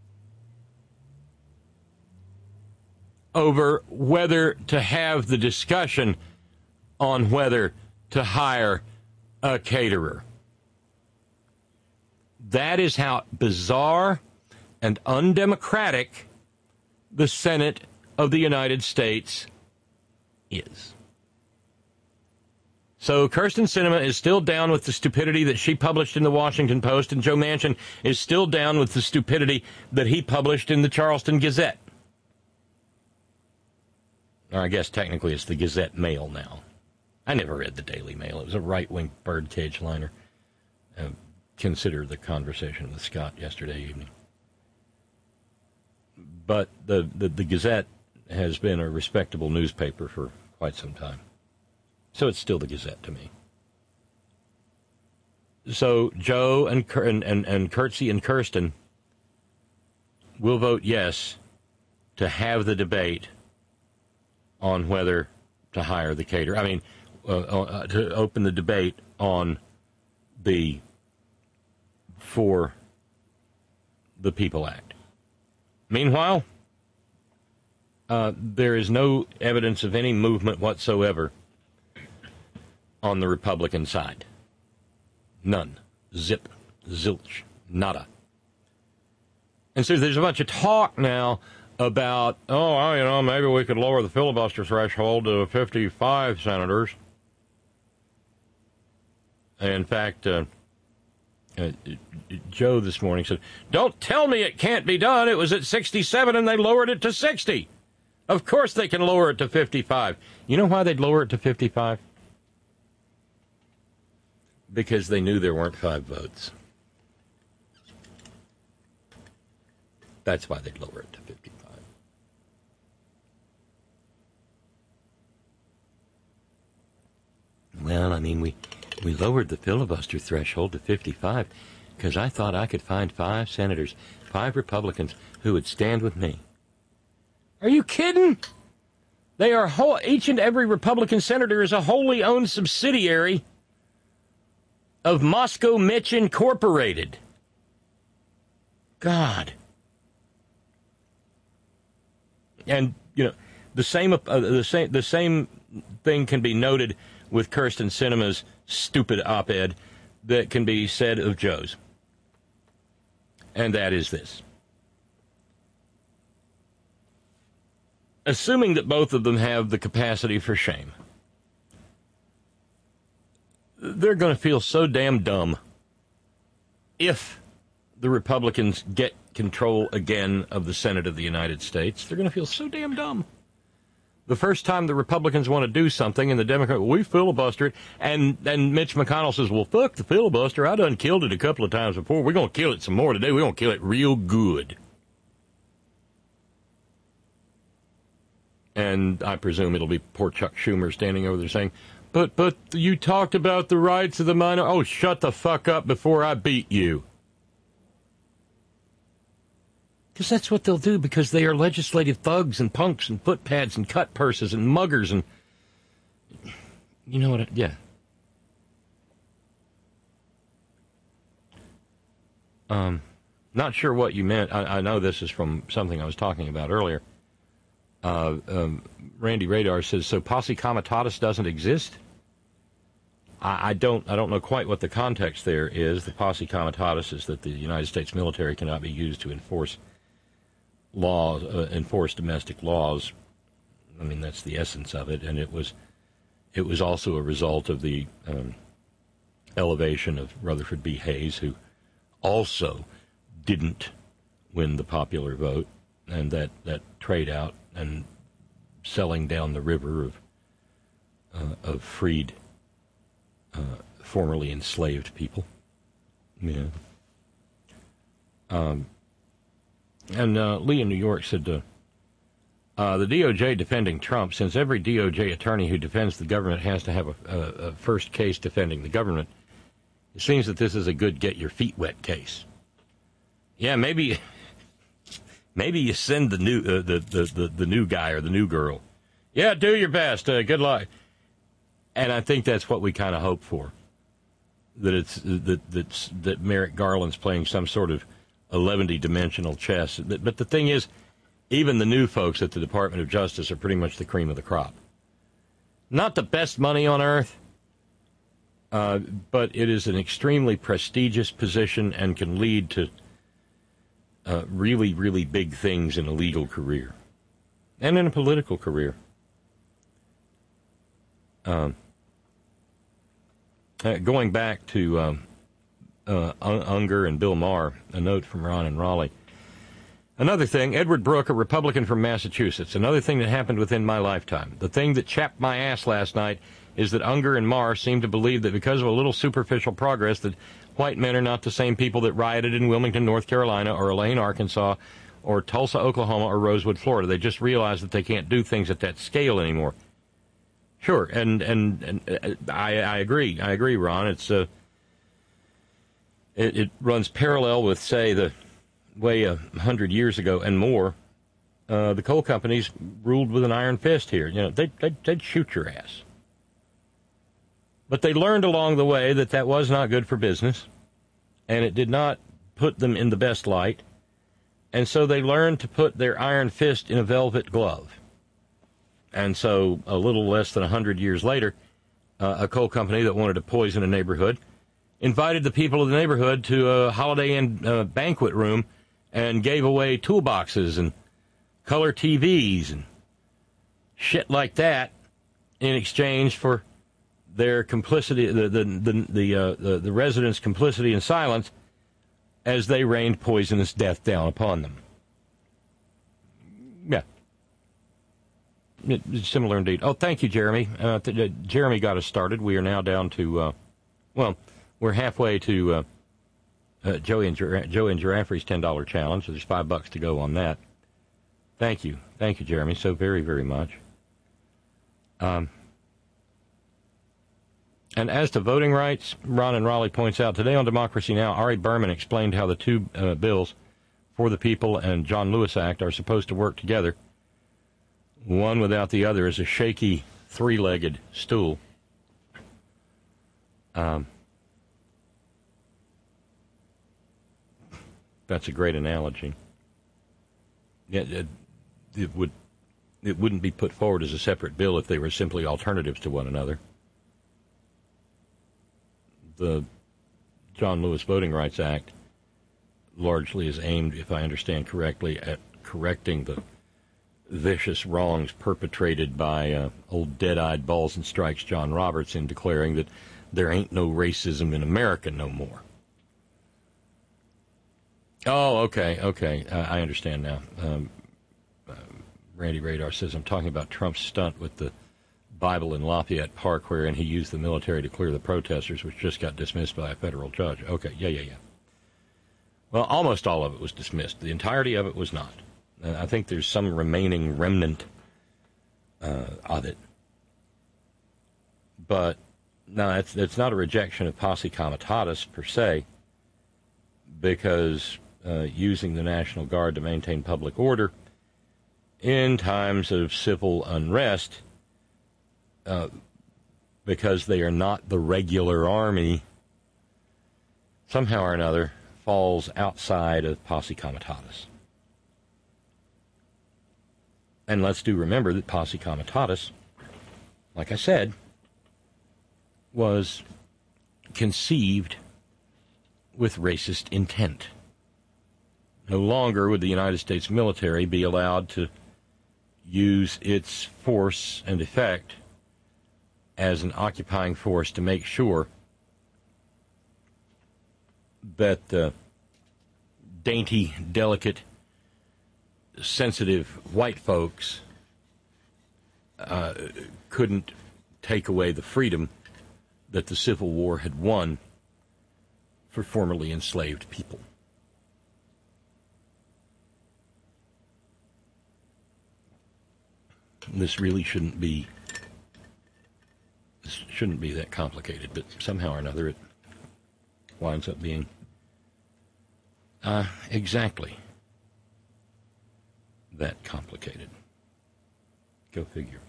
over whether to have the discussion on whether to hire a caterer. That is how bizarre and undemocratic the Senate of the United States is. So Kyrsten Sinema is still down with the stupidity that she published in the Washington Post, and Joe Manchin is still down with the stupidity that he published in the Charleston Gazette. Or I guess technically it's the Gazette Mail now. I never read the Daily Mail. It was a right-wing birdcage liner. Uh, consider the conversation with Scott yesterday evening. But the, the, the Gazette has been a respectable newspaper for quite some time. So it's still the Gazette to me. So Joe and and and, and Kurtzy and Kyrsten will vote yes to have the debate on whether to hire the caterer. I mean, uh, uh, to open the debate on the For the People Act. Meanwhile, uh, there is no evidence of any movement whatsoever on the Republican side. None. Zip. Zilch. Nada. And so there's a bunch of talk now about, oh, you know, maybe we could lower the filibuster threshold to fifty-five senators. In fact, uh, Uh, Joe this morning said, "Don't tell me it can't be done. It was at sixty-seven and they lowered it to sixty. Of course they can lower it to fifty-five. You know why they'd lower it to fifty-five? Because they knew there weren't five votes. That's why they'd lower it to fifty-five. Well, I mean, we, we lowered the filibuster threshold to fifty-five because I thought I could find five senators, five Republicans who would stand with me. Are you kidding? They are whole, each and every Republican senator is a wholly owned subsidiary of Moscow Mitch Incorporated. God. And, you know, the same uh, the same the same thing can be noted with Kirsten Sinema's stupid op-ed that can be said of Joe's. And that is this. Assuming that both of them have the capacity for shame, they're going to feel so damn dumb if the Republicans get control again of the Senate of the United States. They're going to feel so damn dumb. The first time the Republicans want to do something and the Democrats, we filibuster it, and, and Mitch McConnell says, well, fuck the filibuster. I done killed it a couple of times before. We're going to kill it some more today. We're going to kill it real good. And I presume it'll be poor Chuck Schumer standing over there saying, but, but you talked about the rights of the minor. Oh, shut the fuck up before I beat you. Because that's what they'll do, because they are legislative thugs and punks and footpads and cut purses and muggers and... You know what? I, yeah. Um, not sure what you meant. I, I know this is from something I was talking about earlier. Uh, um, Randy Radar says, so posse comitatus doesn't exist? I, I don't I don't know quite what the context there is. The posse comitatus is that the United States military cannot be used to enforce laws, uh, enforce domestic laws. I mean, that's the essence of it, and it was it was also a result of the um, elevation of Rutherford B. Hayes, who also didn't win the popular vote, and that, that trade out and selling down the river of uh, of freed, uh, formerly enslaved people. Yeah. Um. And uh, Lee in New York said, uh, uh, the D O J defending Trump, since every D O J attorney who defends the government has to have a, a, a first case defending the government, it seems that this is a good get-your-feet-wet case. Yeah, maybe maybe you send the new uh, the, the, the, the new guy or the new girl. Yeah, do your best. Uh, good luck. And I think that's what we kind of hope for, that it's that that's, that Merrick Garland's playing some sort of eleven-dimensional chess. But the thing is, even the new folks at the Department of Justice are pretty much the cream of the crop. Not the best money on earth, uh, but it is an extremely prestigious position and can lead to uh, really, really big things in a legal career and in a political career. Um, uh, going back to... Um, Uh, Unger and Bill Maher, a note from Ron in Raleigh. Another thing, Edward Brooke, a Republican from Massachusetts. Another thing that happened within my lifetime. The thing that chapped my ass last night is that Unger and Maher seem to believe that because of a little superficial progress that white men are not the same people that rioted in Wilmington, North Carolina, or Elaine, Arkansas, or Tulsa, Oklahoma, or Rosewood, Florida. They just realize that they can't do things at that scale anymore. Sure, and and, and uh, I, I agree. I agree, Ron. It's... Uh, It, it runs parallel with, say, the way a hundred years ago and more, uh, the coal companies ruled with an iron fist here. You know, they, they'd, they'd shoot your ass. But they learned along the way that that was not good for business, and it did not put them in the best light. And so they learned to put their iron fist in a velvet glove. And so a little less than a hundred years later, uh, a coal company that wanted to poison a neighborhood invited the people of the neighborhood to a Holiday Inn uh, banquet room and gave away toolboxes and color T Vs and shit like that in exchange for their complicity, the the the the, uh, the the residents' complicity and silence as they rained poisonous death down upon them. Yeah. It, it's similar indeed. Oh, thank you, Jeremy. Uh, th- uh, Jeremy got us started. We are now down to, uh, well, we're halfway to uh, uh, Joey and Gir- Joey and Giraffe's ten dollar challenge. So there's five bucks to go on that. Thank you. Thank you, Jeremy, so very, very much. Um, and as to voting rights, Ron and Raleigh points out, today on Democracy Now!, Ari Berman explained how the two uh, bills, For the People and John Lewis Act, are supposed to work together. One without the other is a shaky, three-legged stool. Um, that's a great analogy. Yeah, it, it would it wouldn't be put forward as a separate bill if they were simply alternatives to one another. The John Lewis Voting Rights Act largely is aimed, if I understand correctly, at correcting the vicious wrongs perpetrated by uh, old dead-eyed balls and strikes John Roberts in declaring that there ain't no racism in America no more. Oh, okay, okay, uh, I understand now. Um, uh, Randy Radar says, I'm talking about Trump's stunt with the Bible in Lafayette Park, wherein he used the military to clear the protesters, which just got dismissed by a federal judge. Okay, yeah, yeah, yeah. Well, almost all of it was dismissed. The entirety of it was not. Uh, I think there's some remaining remnant uh, of it. But, no, it's, it's not a rejection of posse comitatus per se, because uh, using the National Guard to maintain public order in times of civil unrest, uh, because they are not the regular army, somehow or another falls outside of posse comitatus. And let's do remember that posse comitatus, like I said, was conceived with racist intent. No longer would the United States military be allowed to use its force and effect as an occupying force to make sure that the dainty, delicate, sensitive white folks uh, couldn't take away the freedom that the Civil War had won for formerly enslaved people. This really shouldn't be this shouldn't be that complicated, but somehow or another it winds up being uh, exactly that complicated. Go figure.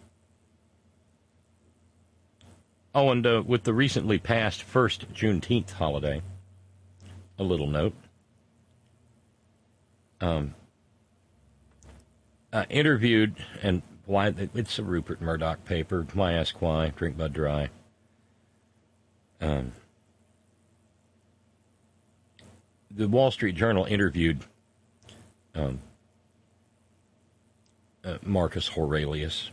Oh, and uh, with the recently passed first Juneteenth holiday, a little note. Um, uh, interviewed, and why it's a Rupert Murdoch paper. Why ask why? Drink Bud Dry. Um, the Wall Street Journal interviewed um, uh, Marcus Aurelius.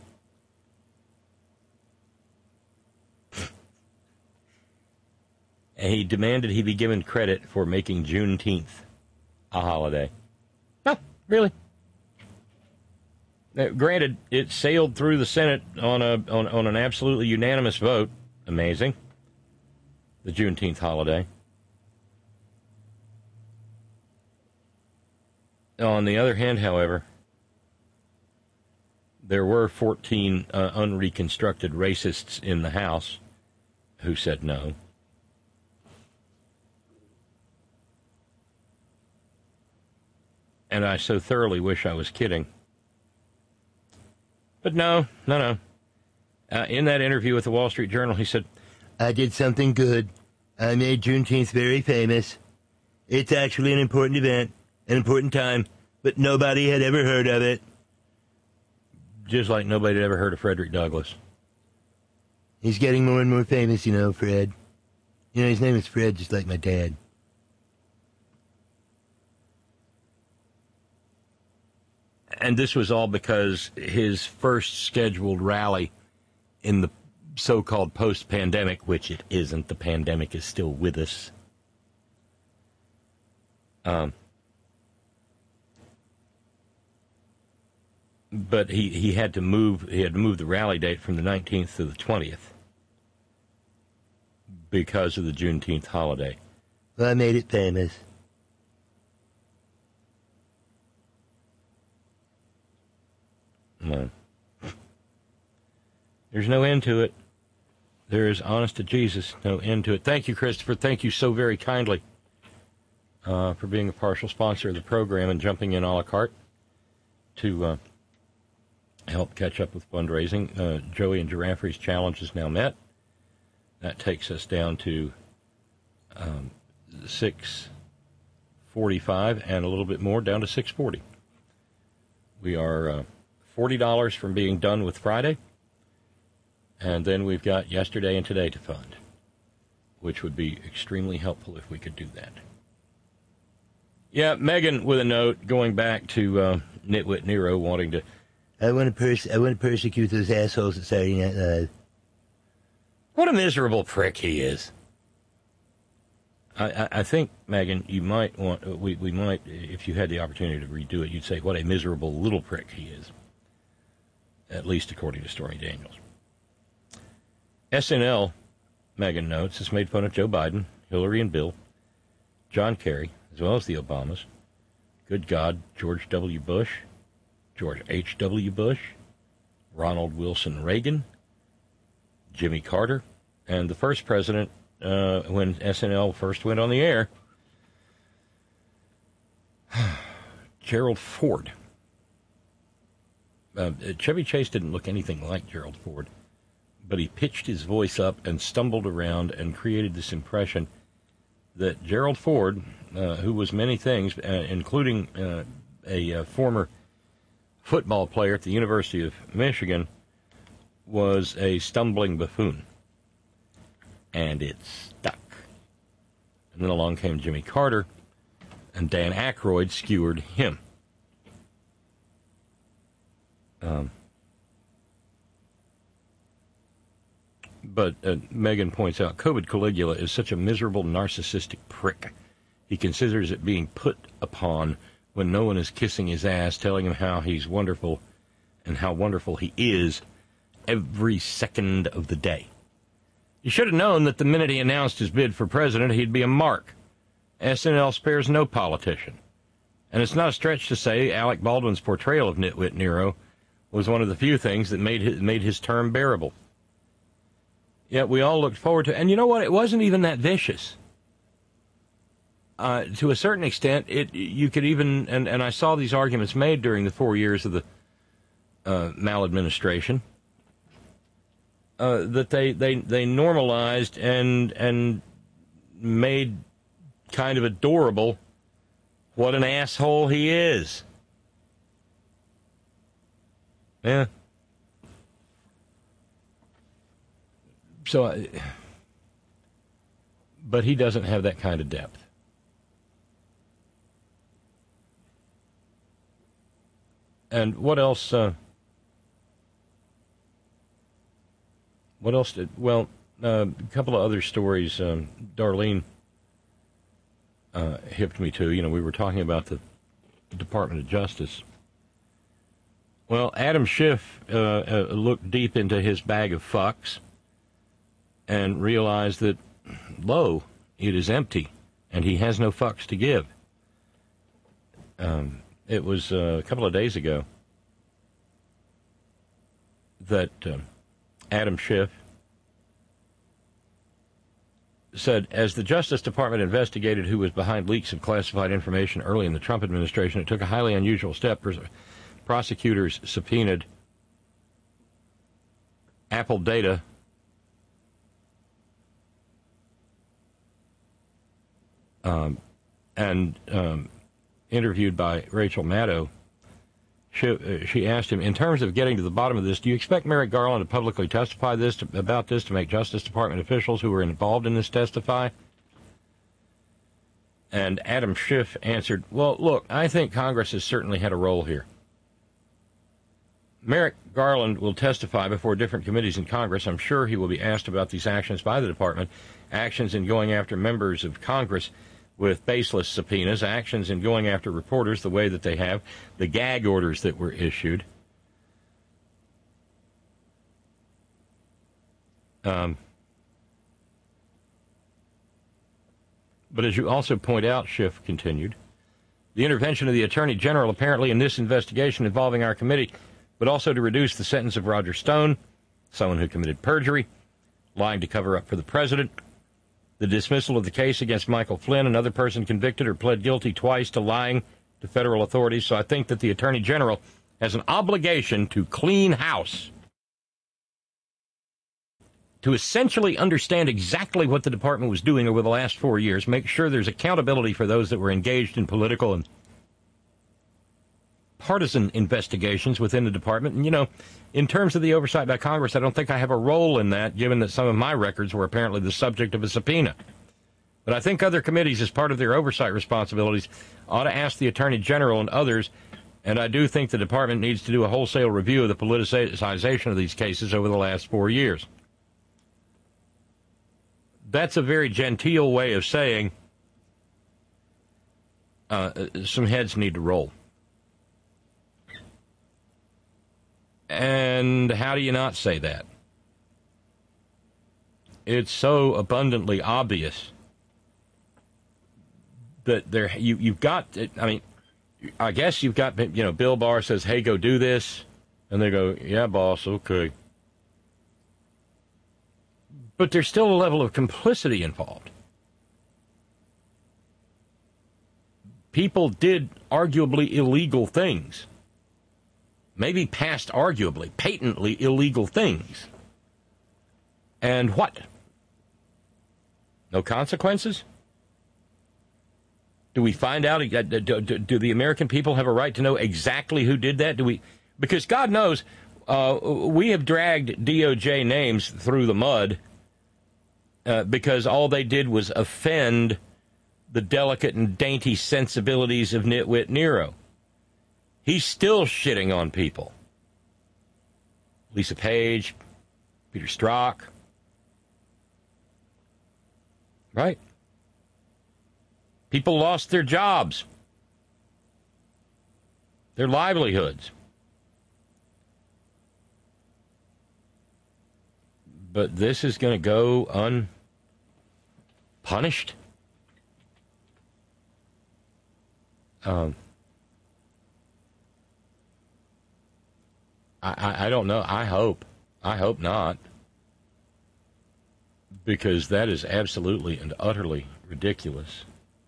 And he demanded he be given credit for making Juneteenth a holiday. Oh, really? Now, granted, it sailed through the Senate on a on, on an absolutely unanimous vote. Amazing. The Juneteenth holiday. On the other hand, however, there were fourteen uh, unreconstructed racists in the House who said no. And I so thoroughly wish I was kidding. But no, no, no. Uh, in that interview with the Wall Street Journal, he said, I did something good. I made Juneteenth very famous. It's actually an important event, an important time, but nobody had ever heard of it. Just like nobody had ever heard of Frederick Douglass. He's getting more and more famous, you know, Fred. You know, his name is Fred, just like my dad. And this was all because his first scheduled rally in the so-called post-pandemic, which it isn't. The pandemic is still with us. Um, but he, he had to move he had to move the rally date from the nineteenth to the twentieth because of the Juneteenth holiday. Well, I made it famous. No. There's no end to it. There is, honest to Jesus, no end to it. Thank you, Christopher. Thank you so very kindly uh, for being a partial sponsor of the program and jumping in a la carte to uh, help catch up with fundraising. Uh, Joey and Giraffe's challenge is now met. That takes us down to um, six forty-five and a little bit more, down to six forty. We are uh, forty dollars from being done with Friday. And then we've got yesterday and today to fund, which would be extremely helpful if we could do that. Yeah, Megan with a note going back to uh, Nitwit Nero wanting to. I want to pers- I want to persecute those assholes at Saturday Night Live. What a miserable prick he is. I, I, I think, Megan, you might want we we might, if you had the opportunity to redo it, you'd say what a miserable little prick he is. At least according to Stormy Daniels. S N L, Megan notes, has made fun of Joe Biden, Hillary and Bill, John Kerry, as well as the Obamas. Good God, George W. Bush, George H W. Bush, Ronald Wilson Reagan, Jimmy Carter, and the first president, uh, when S N L first went on the air, Gerald Ford. Uh, Chevy Chase didn't look anything like Gerald Ford, but he pitched his voice up and stumbled around and created this impression that Gerald Ford, uh, who was many things, uh, including uh, a uh, former football player at the University of Michigan, was a stumbling buffoon. And it stuck. And then along came Jimmy Carter, and Dan Aykroyd skewered him. Um... But uh, Megan points out, COVID Caligula is such a miserable, narcissistic prick. He considers it being put upon when no one is kissing his ass, telling him how he's wonderful and how wonderful he is every second of the day. You should have known that the minute he announced his bid for president, he'd be a mark. S N L spares no politician. And it's not a stretch to say Alec Baldwin's portrayal of Nitwit Nero was one of the few things that made his, made his term bearable. Yet we all looked forward to, and you know what? It wasn't even that vicious. Uh, to a certain extent, it you could even, and, and I saw these arguments made during the four years of the uh, maladministration, uh, that they, they, they normalized and and made kind of adorable what an asshole he is. Yeah. So, uh, but he doesn't have that kind of depth. And what else? Uh, what else did? Well, uh, a couple of other stories. Um, Darlene uh, hipped me to. You know, we were talking about the Department of Justice. Well, Adam Schiff uh, uh, looked deep into his bag of fucks and realized that, lo, it is empty, and he has no fucks to give. Um, it was uh, a couple of days ago that uh, Adam Schiff said, as the Justice Department investigated who was behind leaks of classified information early in the Trump administration, it took a highly unusual step. Prosecutors subpoenaed Apple data Um, and um, interviewed by Rachel Maddow, she, uh, she asked him, in terms of getting to the bottom of this, do you expect Merrick Garland to publicly testify this to, about this to make Justice Department officials who were involved in this testify? And Adam Schiff answered, well, look, I think Congress has certainly had a role here. Merrick Garland will testify before different committees in Congress. I'm sure he will be asked about these actions by the department, actions in going after members of Congress with baseless subpoenas, actions in going after reporters the way that they have, the gag orders that were issued. Um, but as you also point out, Schiff continued, the intervention of the Attorney General apparently in this investigation involving our committee, but also to reduce the sentence of Roger Stone, someone who committed perjury, lying to cover up for the president, the dismissal of the case against Michael Flynn, another person convicted or pled guilty twice to lying to federal authorities. So I think that the Attorney General has an obligation to clean house, to essentially understand exactly what the department was doing over the last four years, make sure there's accountability for those that were engaged in political and partisan investigations within the department. And, you know, in terms of the oversight by Congress, I don't think I have a role in that, given that some of my records were apparently the subject of a subpoena. But I think other committees, as part of their oversight responsibilities, ought to ask the Attorney General and others, and I do think the department needs to do a wholesale review of the politicization of these cases over the last four years. That's a very genteel way of saying uh, some heads need to roll. And how do you not say that? It's so abundantly obvious that there you you've got. I mean, I guess you've got. You know, Bill Barr says, "Hey, go do this," and they go, "Yeah, boss, okay." But there's still a level of complicity involved. People did arguably illegal things. Maybe past arguably, patently illegal things. And what? No consequences? Do we find out, do, do, do the American people have a right to know exactly who did that? Do we? Because God knows, uh, we have dragged D O J names through the mud uh, because all they did was offend the delicate and dainty sensibilities of Nitwit Nero. He's still shitting on people. Lisa Page, Peter Strzok. Right? People lost their jobs, their livelihoods. But this is going to go unpunished? Um... I, I don't know. I hope. I hope not. Because that is absolutely and utterly ridiculous.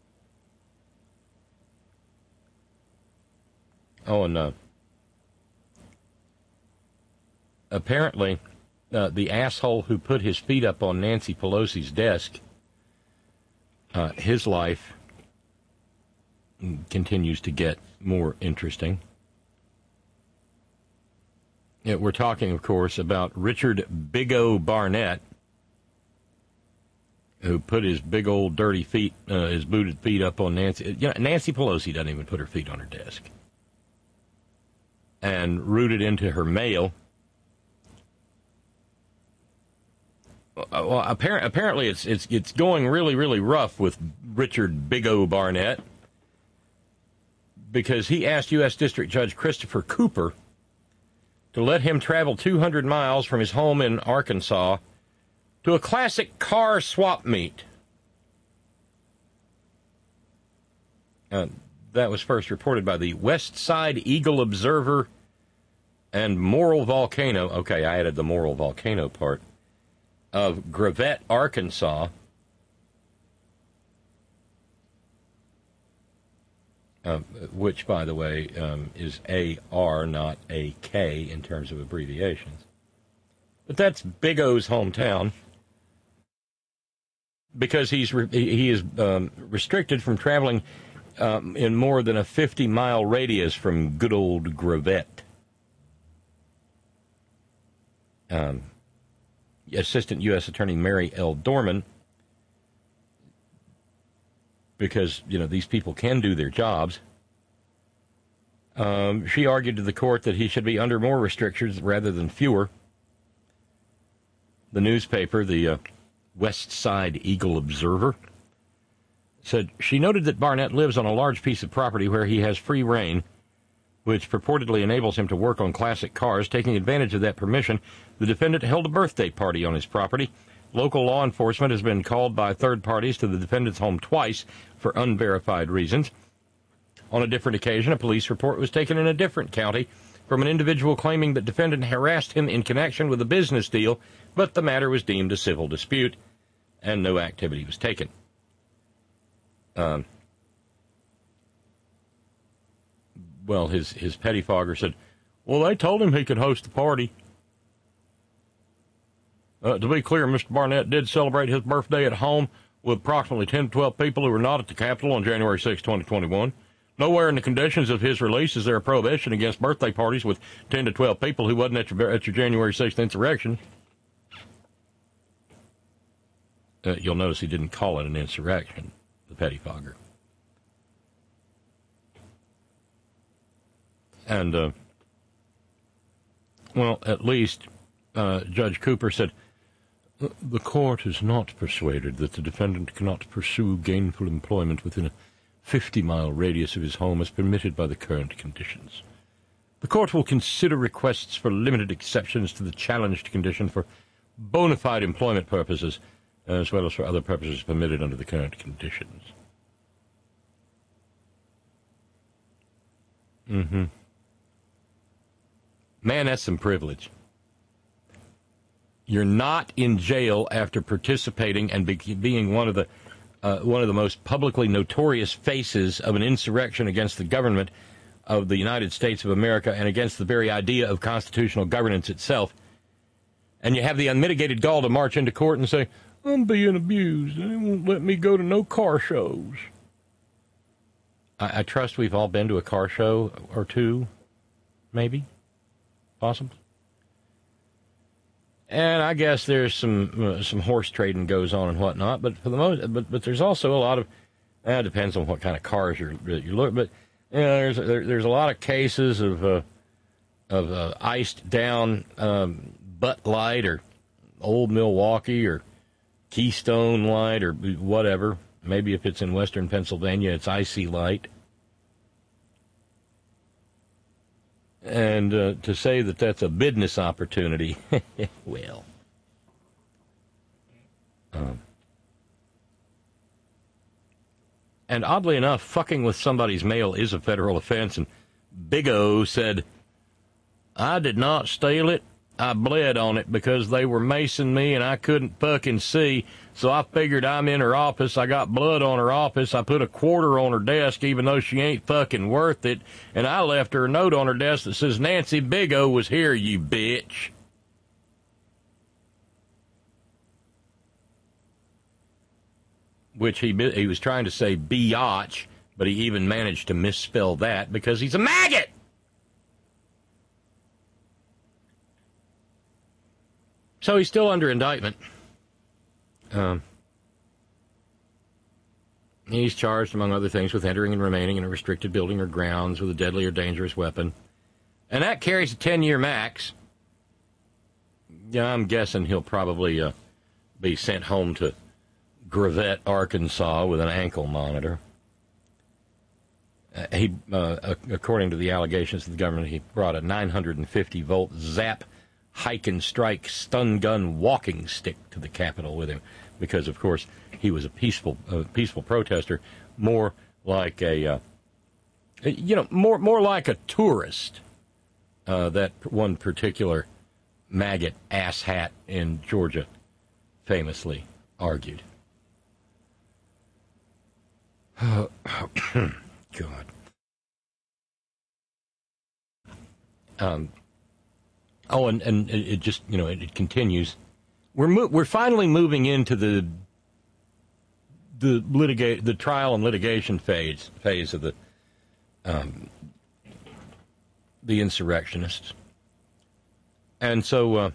Oh, and uh, apparently uh, the asshole who put his feet up on Nancy Pelosi's desk, uh, his life continues to get more interesting. Yeah, we're talking, of course, about Richard Big O Barnett, who put his big old dirty feet, uh, his booted feet up on Nancy. You know, Nancy Pelosi doesn't even put her feet on her desk. And rooted into her mail. Well, apparently, apparently it's it's it's going really, really rough with Richard Big O Barnett, because he asked U S District Judge Christopher Cooper to let him travel two hundred miles from his home in Arkansas to a classic car swap meet. Uh, that was first reported by the West Side Eagle Observer and Moral Volcano. Okay, I added the Moral Volcano part. Of Gravette, Arkansas. Uh, which, by the way, um, is A R, not A K in terms of abbreviations. But that's Big O's hometown, because he's re- he is um, restricted from traveling um, in more than a fifty-mile radius from good old Gravette. Um, Assistant U S Attorney Mary L. Dorman, because, you know, these people can do their jobs, Um, she argued to the court that he should be under more restrictions rather than fewer. The newspaper, the uh, West Side Eagle Observer, said she noted that Barnett lives on a large piece of property where he has free reign, which purportedly enables him to work on classic cars. Taking advantage of that permission, the defendant held a birthday party on his property. Local law enforcement has been called by third parties to the defendant's home twice for unverified reasons. On a different occasion, a police report was taken in a different county from an individual claiming that defendant harassed him in connection with a business deal, but the matter was deemed a civil dispute, and no activity was taken. Um, well, his, his pettifogger said, well, they told him he could host the party. Uh, to be clear, Mister Barnett did celebrate his birthday at home with approximately ten to twelve people who were not at the Capitol on January sixth, twenty twenty-one. Nowhere in the conditions of his release is there a prohibition against birthday parties with ten to twelve people who wasn't at your, at your January sixth insurrection. Uh, you'll notice he didn't call it an insurrection, the pettifogger. And, uh, well, at least uh, Judge Cooper said, the court is not persuaded that the defendant cannot pursue gainful employment within a fifty-mile radius of his home as permitted by the current conditions. The court will consider requests for limited exceptions to the challenged condition for bona fide employment purposes, as well as for other purposes permitted under the current conditions. Mm-hmm. Man, that's some privilege. You're not in jail after participating and be, being one of the uh, one of the most publicly notorious faces of an insurrection against the government of the United States of America and against the very idea of constitutional governance itself. And you have the unmitigated gall to march into court and say, I'm being abused. They won't let me go to no car shows. I, I trust we've all been to a car show or two, maybe, possibly. And I guess there's some uh, some horse trading goes on and whatnot, but for the most, but but there's also a lot of. Uh, it depends on what kind of cars you're you look, but you know, there's there, there's a lot of cases of uh, of uh, iced down um, Butt Light or Old Milwaukee or Keystone Light or whatever. Maybe if it's in Western Pennsylvania, it's Icy Light. And uh, to say that that's a business opportunity, well. Um, and oddly enough, fucking with somebody's mail is a federal offense. And Big O said, I did not steal it. I bled on it because they were macing me and I couldn't fucking see. So I figured I'm in her office. I got blood on her office. I put a quarter on her desk even though she ain't fucking worth it. And I left her a note on her desk that says, Nancy Big O was here, you bitch. Which he he was trying to say biatch, but he even managed to misspell that because he's a maggot. So he's still under indictment. Um, he's charged, among other things, with entering and remaining in a restricted building or grounds with a deadly or dangerous weapon. And that carries a ten-year max. Yeah, I'm guessing he'll probably uh, be sent home to Gravette, Arkansas, with an ankle monitor. Uh, he, uh, according to the allegations of the government, he brought a nine hundred fifty volt Zap hike and strike stun gun walking stick to the Capitol with him because, of course, he was a peaceful uh, peaceful protester, more like a, uh, you know, more more like a tourist, uh, that one particular maggot asshat in Georgia famously argued. God. Um. Oh, and, and it just, you know, it, it continues. We're mo- we're finally moving into the the litigate the trial and litigation phase phase of the um, the insurrectionists, and so uh,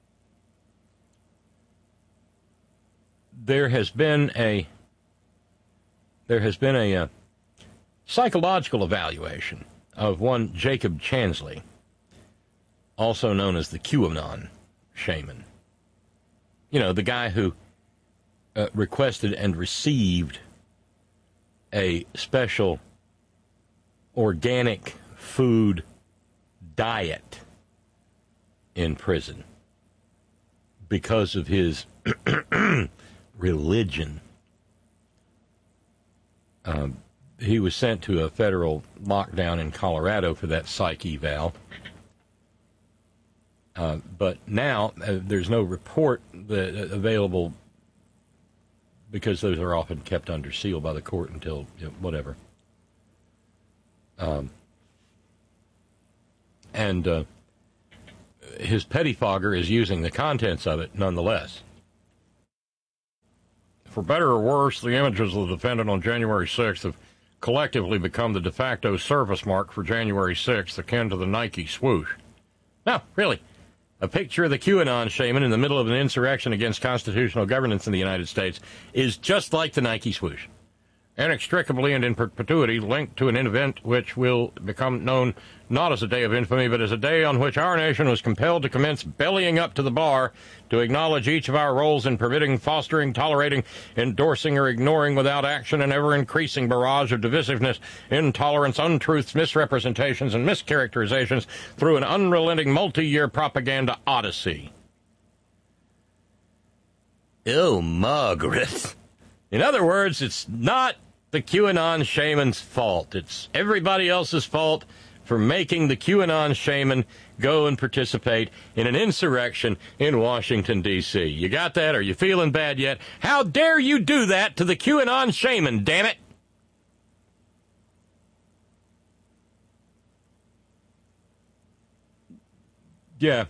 there has been a there has been a, a psychological evaluation of one Jacob Chansley, also known as the QAnon shaman. You know, the guy who uh, requested and received a special organic food diet in prison because of his religion. Um, he was sent to a federal lockdown in Colorado for that psych eval. Uh, but now uh, there's no report that, uh, available because those are often kept under seal by the court until, you know, whatever. Um, and uh, his pettifogger is using the contents of it nonetheless. For better or worse, the images of the defendant on January sixth have collectively become the de facto service mark for January sixth, akin to the Nike swoosh. No, really. A picture of the QAnon shaman in the middle of an insurrection against constitutional governance in the United States is just like the Nike swoosh, inextricably and in perpetuity linked to an event which will become known not as a day of infamy, but as a day on which our nation was compelled to commence bellying up to the bar to acknowledge each of our roles in permitting, fostering, tolerating, endorsing, or ignoring without action an ever-increasing barrage of divisiveness, intolerance, untruths, misrepresentations, and mischaracterizations through an unrelenting multi-year propaganda odyssey. Oh, Margaret. In other words, it's not the QAnon shaman's fault. It's everybody else's fault for making the QAnon shaman go and participate in an insurrection in Washington, D C You got that? Are you feeling bad yet? How dare you do that to the QAnon shaman, damn it! Yeah.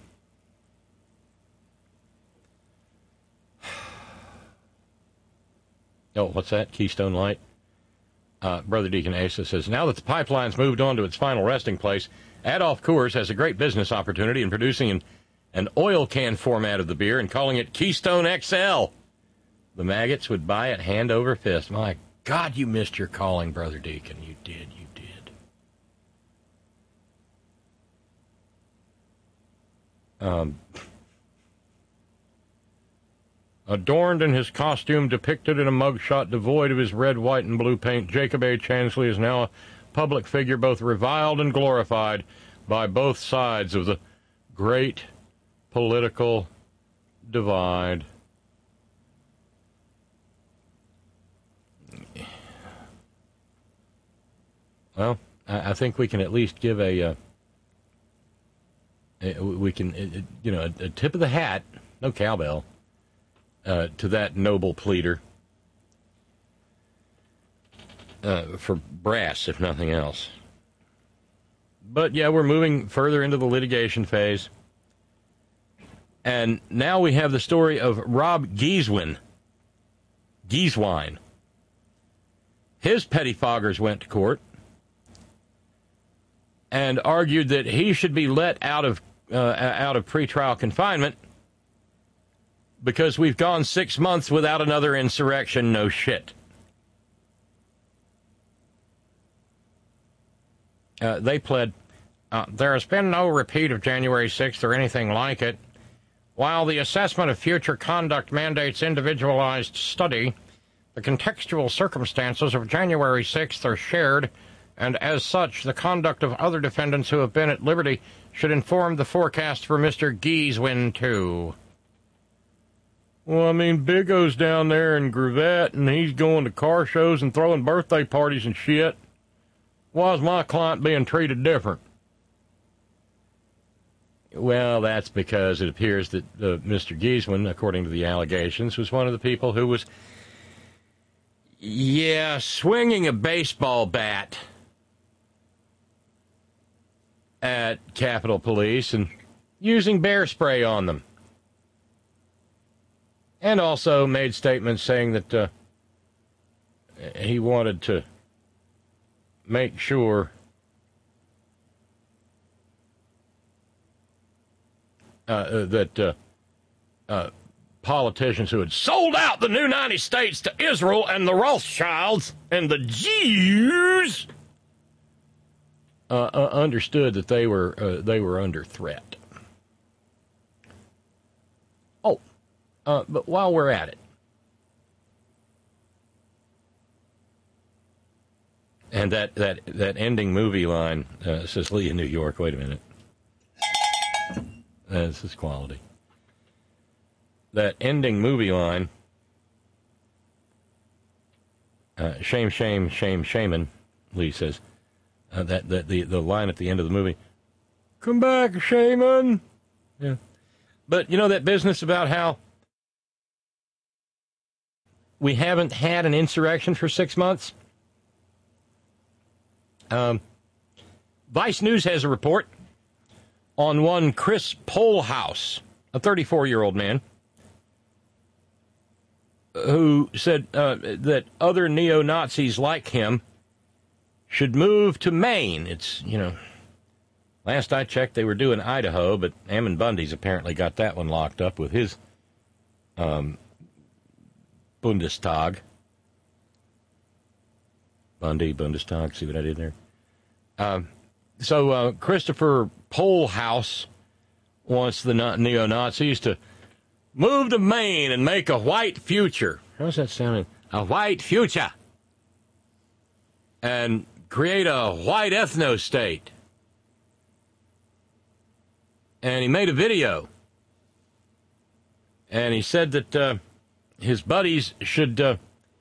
Oh, what's that? Keystone Light? Uh, Brother Deacon Asa says, now that the pipeline's moved on to its final resting place, Adolf Coors has a great business opportunity in producing an, an oil can format of the beer and calling it Keystone X L. The maggots would buy it hand over fist. My God, you missed your calling, Brother Deacon. You did, you did. Um... Adorned in his costume, depicted in a mugshot devoid of his red, white, and blue paint, Jacob A. Chansley is now a public figure both reviled and glorified by both sides of the great political divide. Well, I think we can at least give a, uh, we can, you know, a, a tip of the hat, no cowbell, Uh, to that noble pleader uh, for brass, if nothing else. But yeah, we're moving further into the litigation phase. And now we have the story of Rob Gieswine. Gieswine. His pettifoggers went to court and argued that he should be let out of uh, out of pretrial confinement because we've gone six months without another insurrection. No shit. Uh, they pled, uh, there has been no repeat of January sixth or anything like it. While the assessment of future conduct mandates individualized study, the contextual circumstances of January sixth are shared, and as such, the conduct of other defendants who have been at liberty should inform the forecast for Mister Gieswine, too. Well, I mean, Big O's down there in Gravette, and he's going to car shows and throwing birthday parties and shit. Why is my client being treated different? Well, that's because it appears that uh, Mister Gieswine, according to the allegations, was one of the people who was, yeah, swinging a baseball bat at Capitol Police and using bear spray on them. And also made statements saying that uh, he wanted to make sure uh, that uh, uh, politicians who had sold out the new ninety states to Israel and the Rothschilds and the Jews uh, uh, understood that they were uh, they were under threat. Oh, uh, but while we're at it, and that that that ending movie line uh, says Lee in New York. Wait a minute, uh, this is quality. That ending movie line. Uh, shame, shame, shame, shaman, Lee says. Uh, that, that the, the line at the end of the movie, come back, shaman. Yeah. But you know that business about how we haven't had an insurrection for six months? Um, Vice News has a report on one Chris Pohlhaus, a thirty-four-year-old man, who said uh, that other neo-Nazis like him should move to Maine. It's, you know, last I checked, they were doing Idaho, but Ammon Bundy's apparently got that one locked up with his um, Bundestag. Bundy, Bundestag, see what I did there? Um, so uh, Christopher Pohlhaus wants the neo-Nazis to move to Maine and make a white future. How's that sounding? A white future. And create a white ethno-state. And he made a video. And he said that uh, his buddies should uh,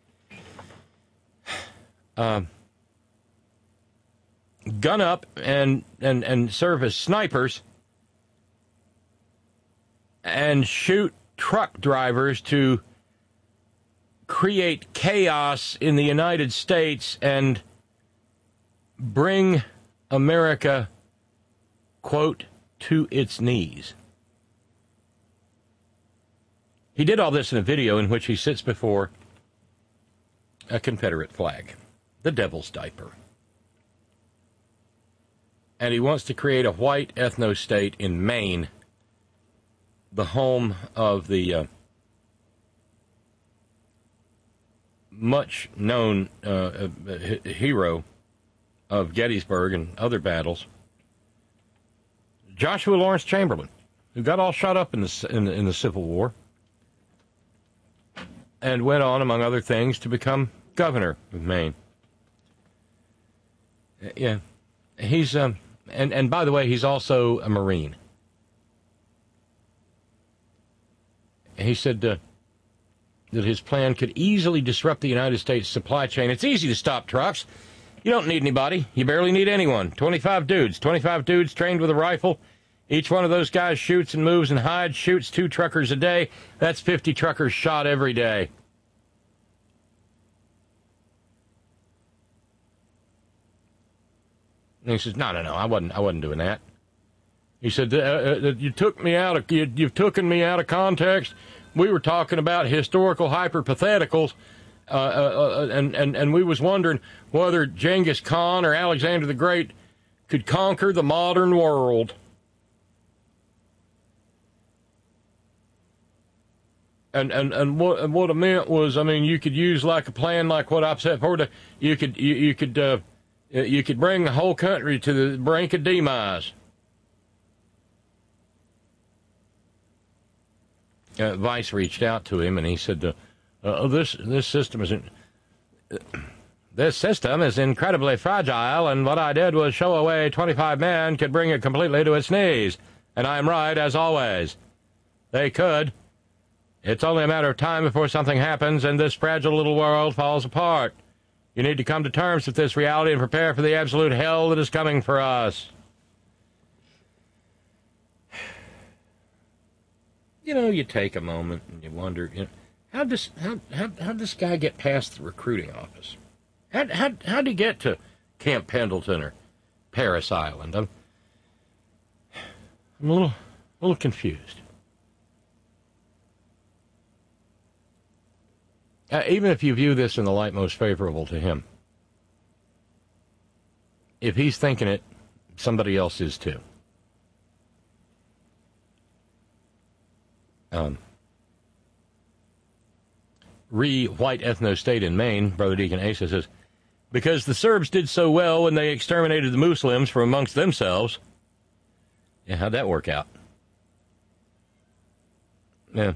uh, gun up and, and, and serve as snipers and shoot truck drivers to create chaos in the United States and bring America, quote, to its knees. He did all this in a video in which he sits before a Confederate flag, the Devil's Diaper. And he wants to create a white ethno-state in Maine, the home of the uh, much-known uh, h- hero of Gettysburg and other battles, Joshua Lawrence Chamberlain, who got all shot up in the, in the in the Civil War and went on, among other things, to become governor of Maine. Yeah, he's um, and and by the way, he's also a Marine. He said uh, that his plan could easily disrupt the United States supply chain. It's easy to stop trucks. You don't need anybody. You barely need anyone. twenty-five dudes. twenty-five dudes trained with a rifle. Each one of those guys shoots and moves and hides, shoots two truckers a day. That's fifty truckers shot every day. And he says, no, no, no, I wasn't, I wasn't doing that. He said, uh, uh, you took me out of, you, you've taken me out of context. We were talking about historical hyperpatheticals, uh, uh, uh, and, and, and we was wondering whether Genghis Khan or Alexander the Great could conquer the modern world. And, and, and what and what I meant was, I mean, you could use like a plan like what I've set forward. You could you, you could uh, you could bring the whole country to the brink of demise. Uh, Vice reached out to him and he said, uh, uh, "This this system is in, uh, this system is incredibly fragile, and what I did was show a way twenty-five men could bring it completely to its knees. And I'm right as always. They could. It's only a matter of time before something happens and this fragile little world falls apart. You need to come to terms with this reality and prepare for the absolute hell that is coming for us." You know, you take a moment and you wonder, you know, how does how how how'd this guy get past the recruiting office? How how how'd he get to Camp Pendleton or Paris Island? I'm I'm a little a little confused. Uh, even if you view this in the light most favorable to him, if he's thinking it, somebody else is too. Um, re white ethno state in Maine, Brother Deacon Asa says, because the Serbs did so well when they exterminated the Muslims from amongst themselves. Yeah, how'd that work out? Yeah.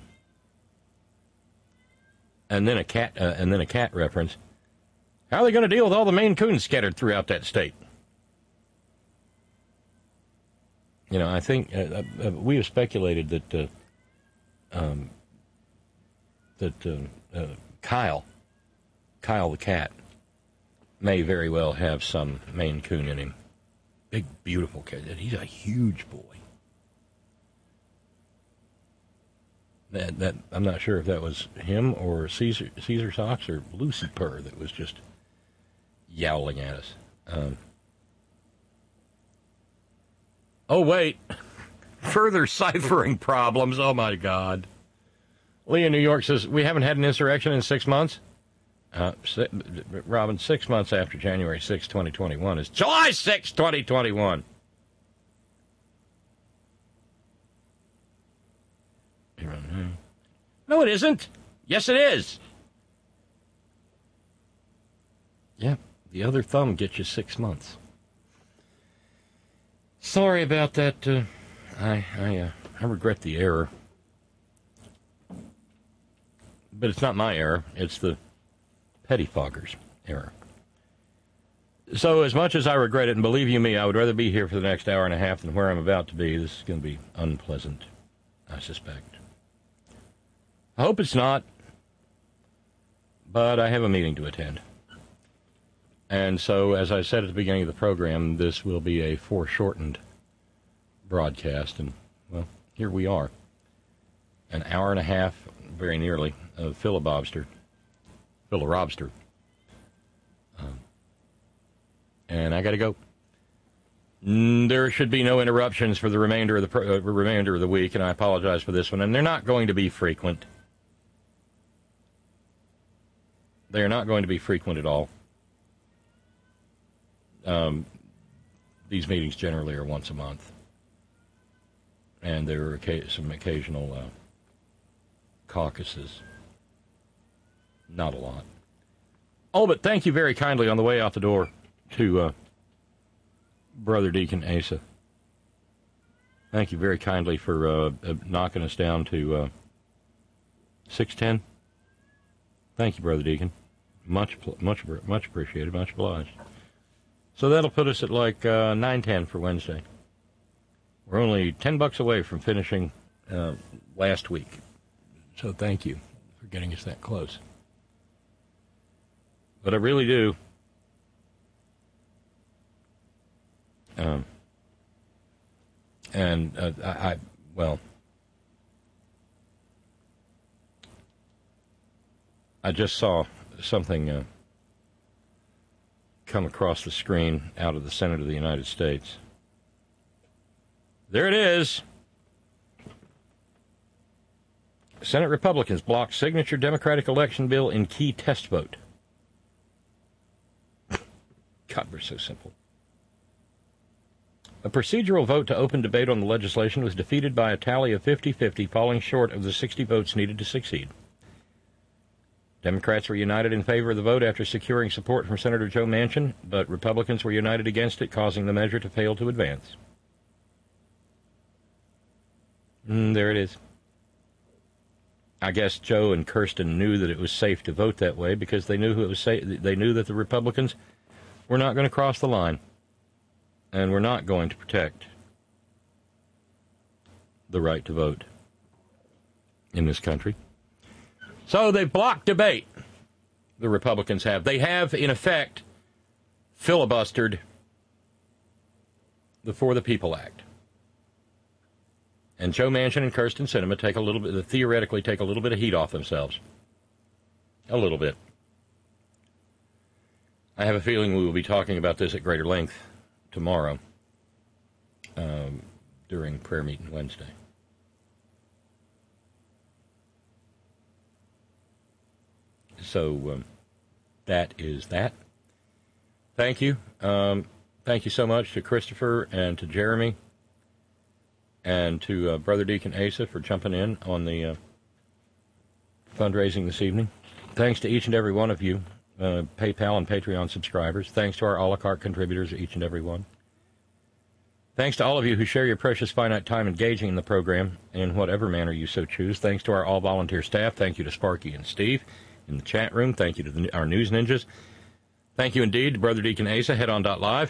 And then a cat, uh, and then a cat reference. How are they going to deal with all the Maine Coons scattered throughout that state? You know, I think uh, uh, we have speculated that uh, um, that uh, uh, Kyle, Kyle the cat, may very well have some Maine Coon in him. Big, beautiful cat. He's a huge boy. That that I'm not sure if that was him or Caesar Caesar Sox or Lucy Purr that was just yowling at us. Um, oh wait, further ciphering problems. Oh my God. Lee in New York says we haven't had an insurrection in six months. Uh, si- Robin, six months after January sixth, twenty twenty-one is July sixth, twenty twenty-one. No, it isn't. Yes, it is. Yeah, the other thumb gets you six months. Sorry about that. Uh, I I uh, I regret the error, but it's not my error. It's the pettifoggers' error. So, as much as I regret it, and believe you me, I would rather be here for the next hour and a half than where I'm about to be. This is going to be unpleasant, I suspect. I hope it's not, but I have a meeting to attend. And so, as I said at the beginning of the program, this will be a foreshortened broadcast. And, well, here we are. An hour and a half, very nearly, of filibobster. Filirobster. Um, and I got to go. Mm, there should be no interruptions for the remainder of the pro- uh, remainder of the week, and I apologize for this one. And they're not going to be frequent. They are not going to be frequent at all. Um, these meetings generally are once a month. And there are some occasional uh, caucuses. Not a lot. Oh, but thank you very kindly on the way out the door to uh, Brother Deacon Asa. Thank you very kindly for uh, uh, knocking us down to uh, six ten. Thank you, Brother Deacon. Much, much, much appreciated. Much obliged. So that'll put us at like uh, nine ten for Wednesday. We're only ten bucks away from finishing uh, last week. So thank you for getting us that close. But I really do. Um, and uh, I, I, well, I just saw something uh, come across the screen out of the Senate of the United States. There it is. Senate Republicans block signature Democratic election bill in key test vote. God, we're so simple. A procedural vote to open debate on the legislation was defeated by a tally of fifty-fifty, falling short of the sixty votes needed to succeed. Democrats were united in favor of the vote after securing support from Senator Joe Manchin, but Republicans were united against it, causing the measure to fail to advance. Mm, there it is. I guess Joe and Kirsten knew that it was safe to vote that way because they knew who it was sa- they knew that the Republicans were not going to cross the line and were not going to protect the right to vote in this country. So they've blocked debate. The Republicans have. They have, in effect, filibustered the For the People Act. And Joe Manchin and Kirsten Sinema take a little bit, theoretically take a little bit of heat off themselves. A little bit. I have a feeling we will be talking about this at greater length tomorrow um, during prayer meeting Wednesday. So um, that is that. Thank you. Um, thank you so much to Christopher and to Jeremy and to uh, Brother Deacon Asa for jumping in on the uh, fundraising this evening. Thanks to each and every one of you uh, PayPal and Patreon subscribers. Thanks to our a la carte contributors, each and every one. Thanks to all of you who share your precious finite time engaging in the program in whatever manner you so choose. Thanks to our all-volunteer staff. Thank you to Sparky and Steve in the chat room. Thank you to the, our news ninjas. Thank you indeed to Brother Deacon Asa, headon.live.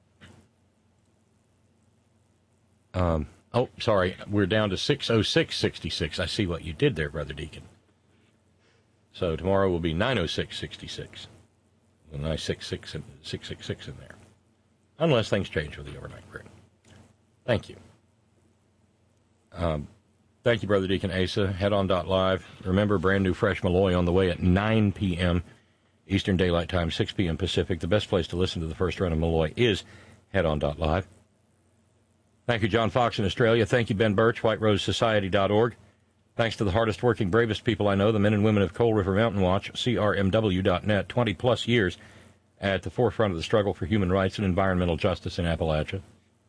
Um, oh, sorry, we're down to six oh six sixty-six. I see what you did there, Brother Deacon. So tomorrow will be nine oh six sixty-six. A nice six six six in there. Unless things change with the overnight grid. Thank you. Um, thank you, Brother Deacon Asa. Headon.live. Remember, brand new fresh Malloy on the way at nine p.m. Eastern Daylight Time, six p.m. Pacific. The best place to listen to the first run of Malloy is Headon.live. Thank you, John Fox in Australia. Thank you, Ben Birch, white rose society dot org. Thanks to the hardest working, bravest people I know, the men and women of Coal River Mountain Watch, C R M W dot net, twenty plus years at the forefront of the struggle for human rights and environmental justice in Appalachia.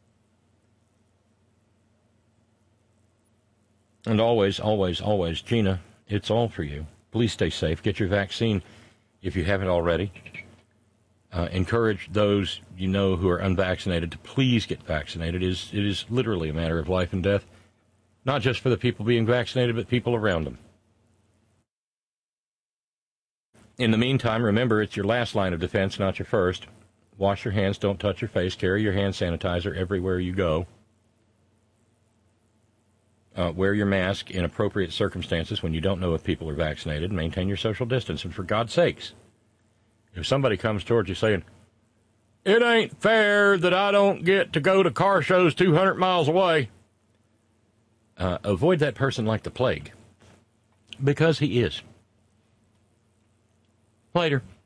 And always, always, always, Gina, it's all for you. Please stay safe. Get your vaccine if you haven't already. Uh, encourage those you know who are unvaccinated to please get vaccinated. It is, it is literally a matter of life and death, not just for the people being vaccinated, but people around them. In the meantime, remember, it's your last line of defense, not your first. Wash your hands, don't touch your face, carry your hand sanitizer everywhere you go. Uh, wear your mask in appropriate circumstances when you don't know if people are vaccinated. Maintain your social distance. And for God's sakes, if somebody comes towards you saying, it ain't fair that I don't get to go to car shows two hundred miles away, uh, avoid that person like the plague. Because he is. Later.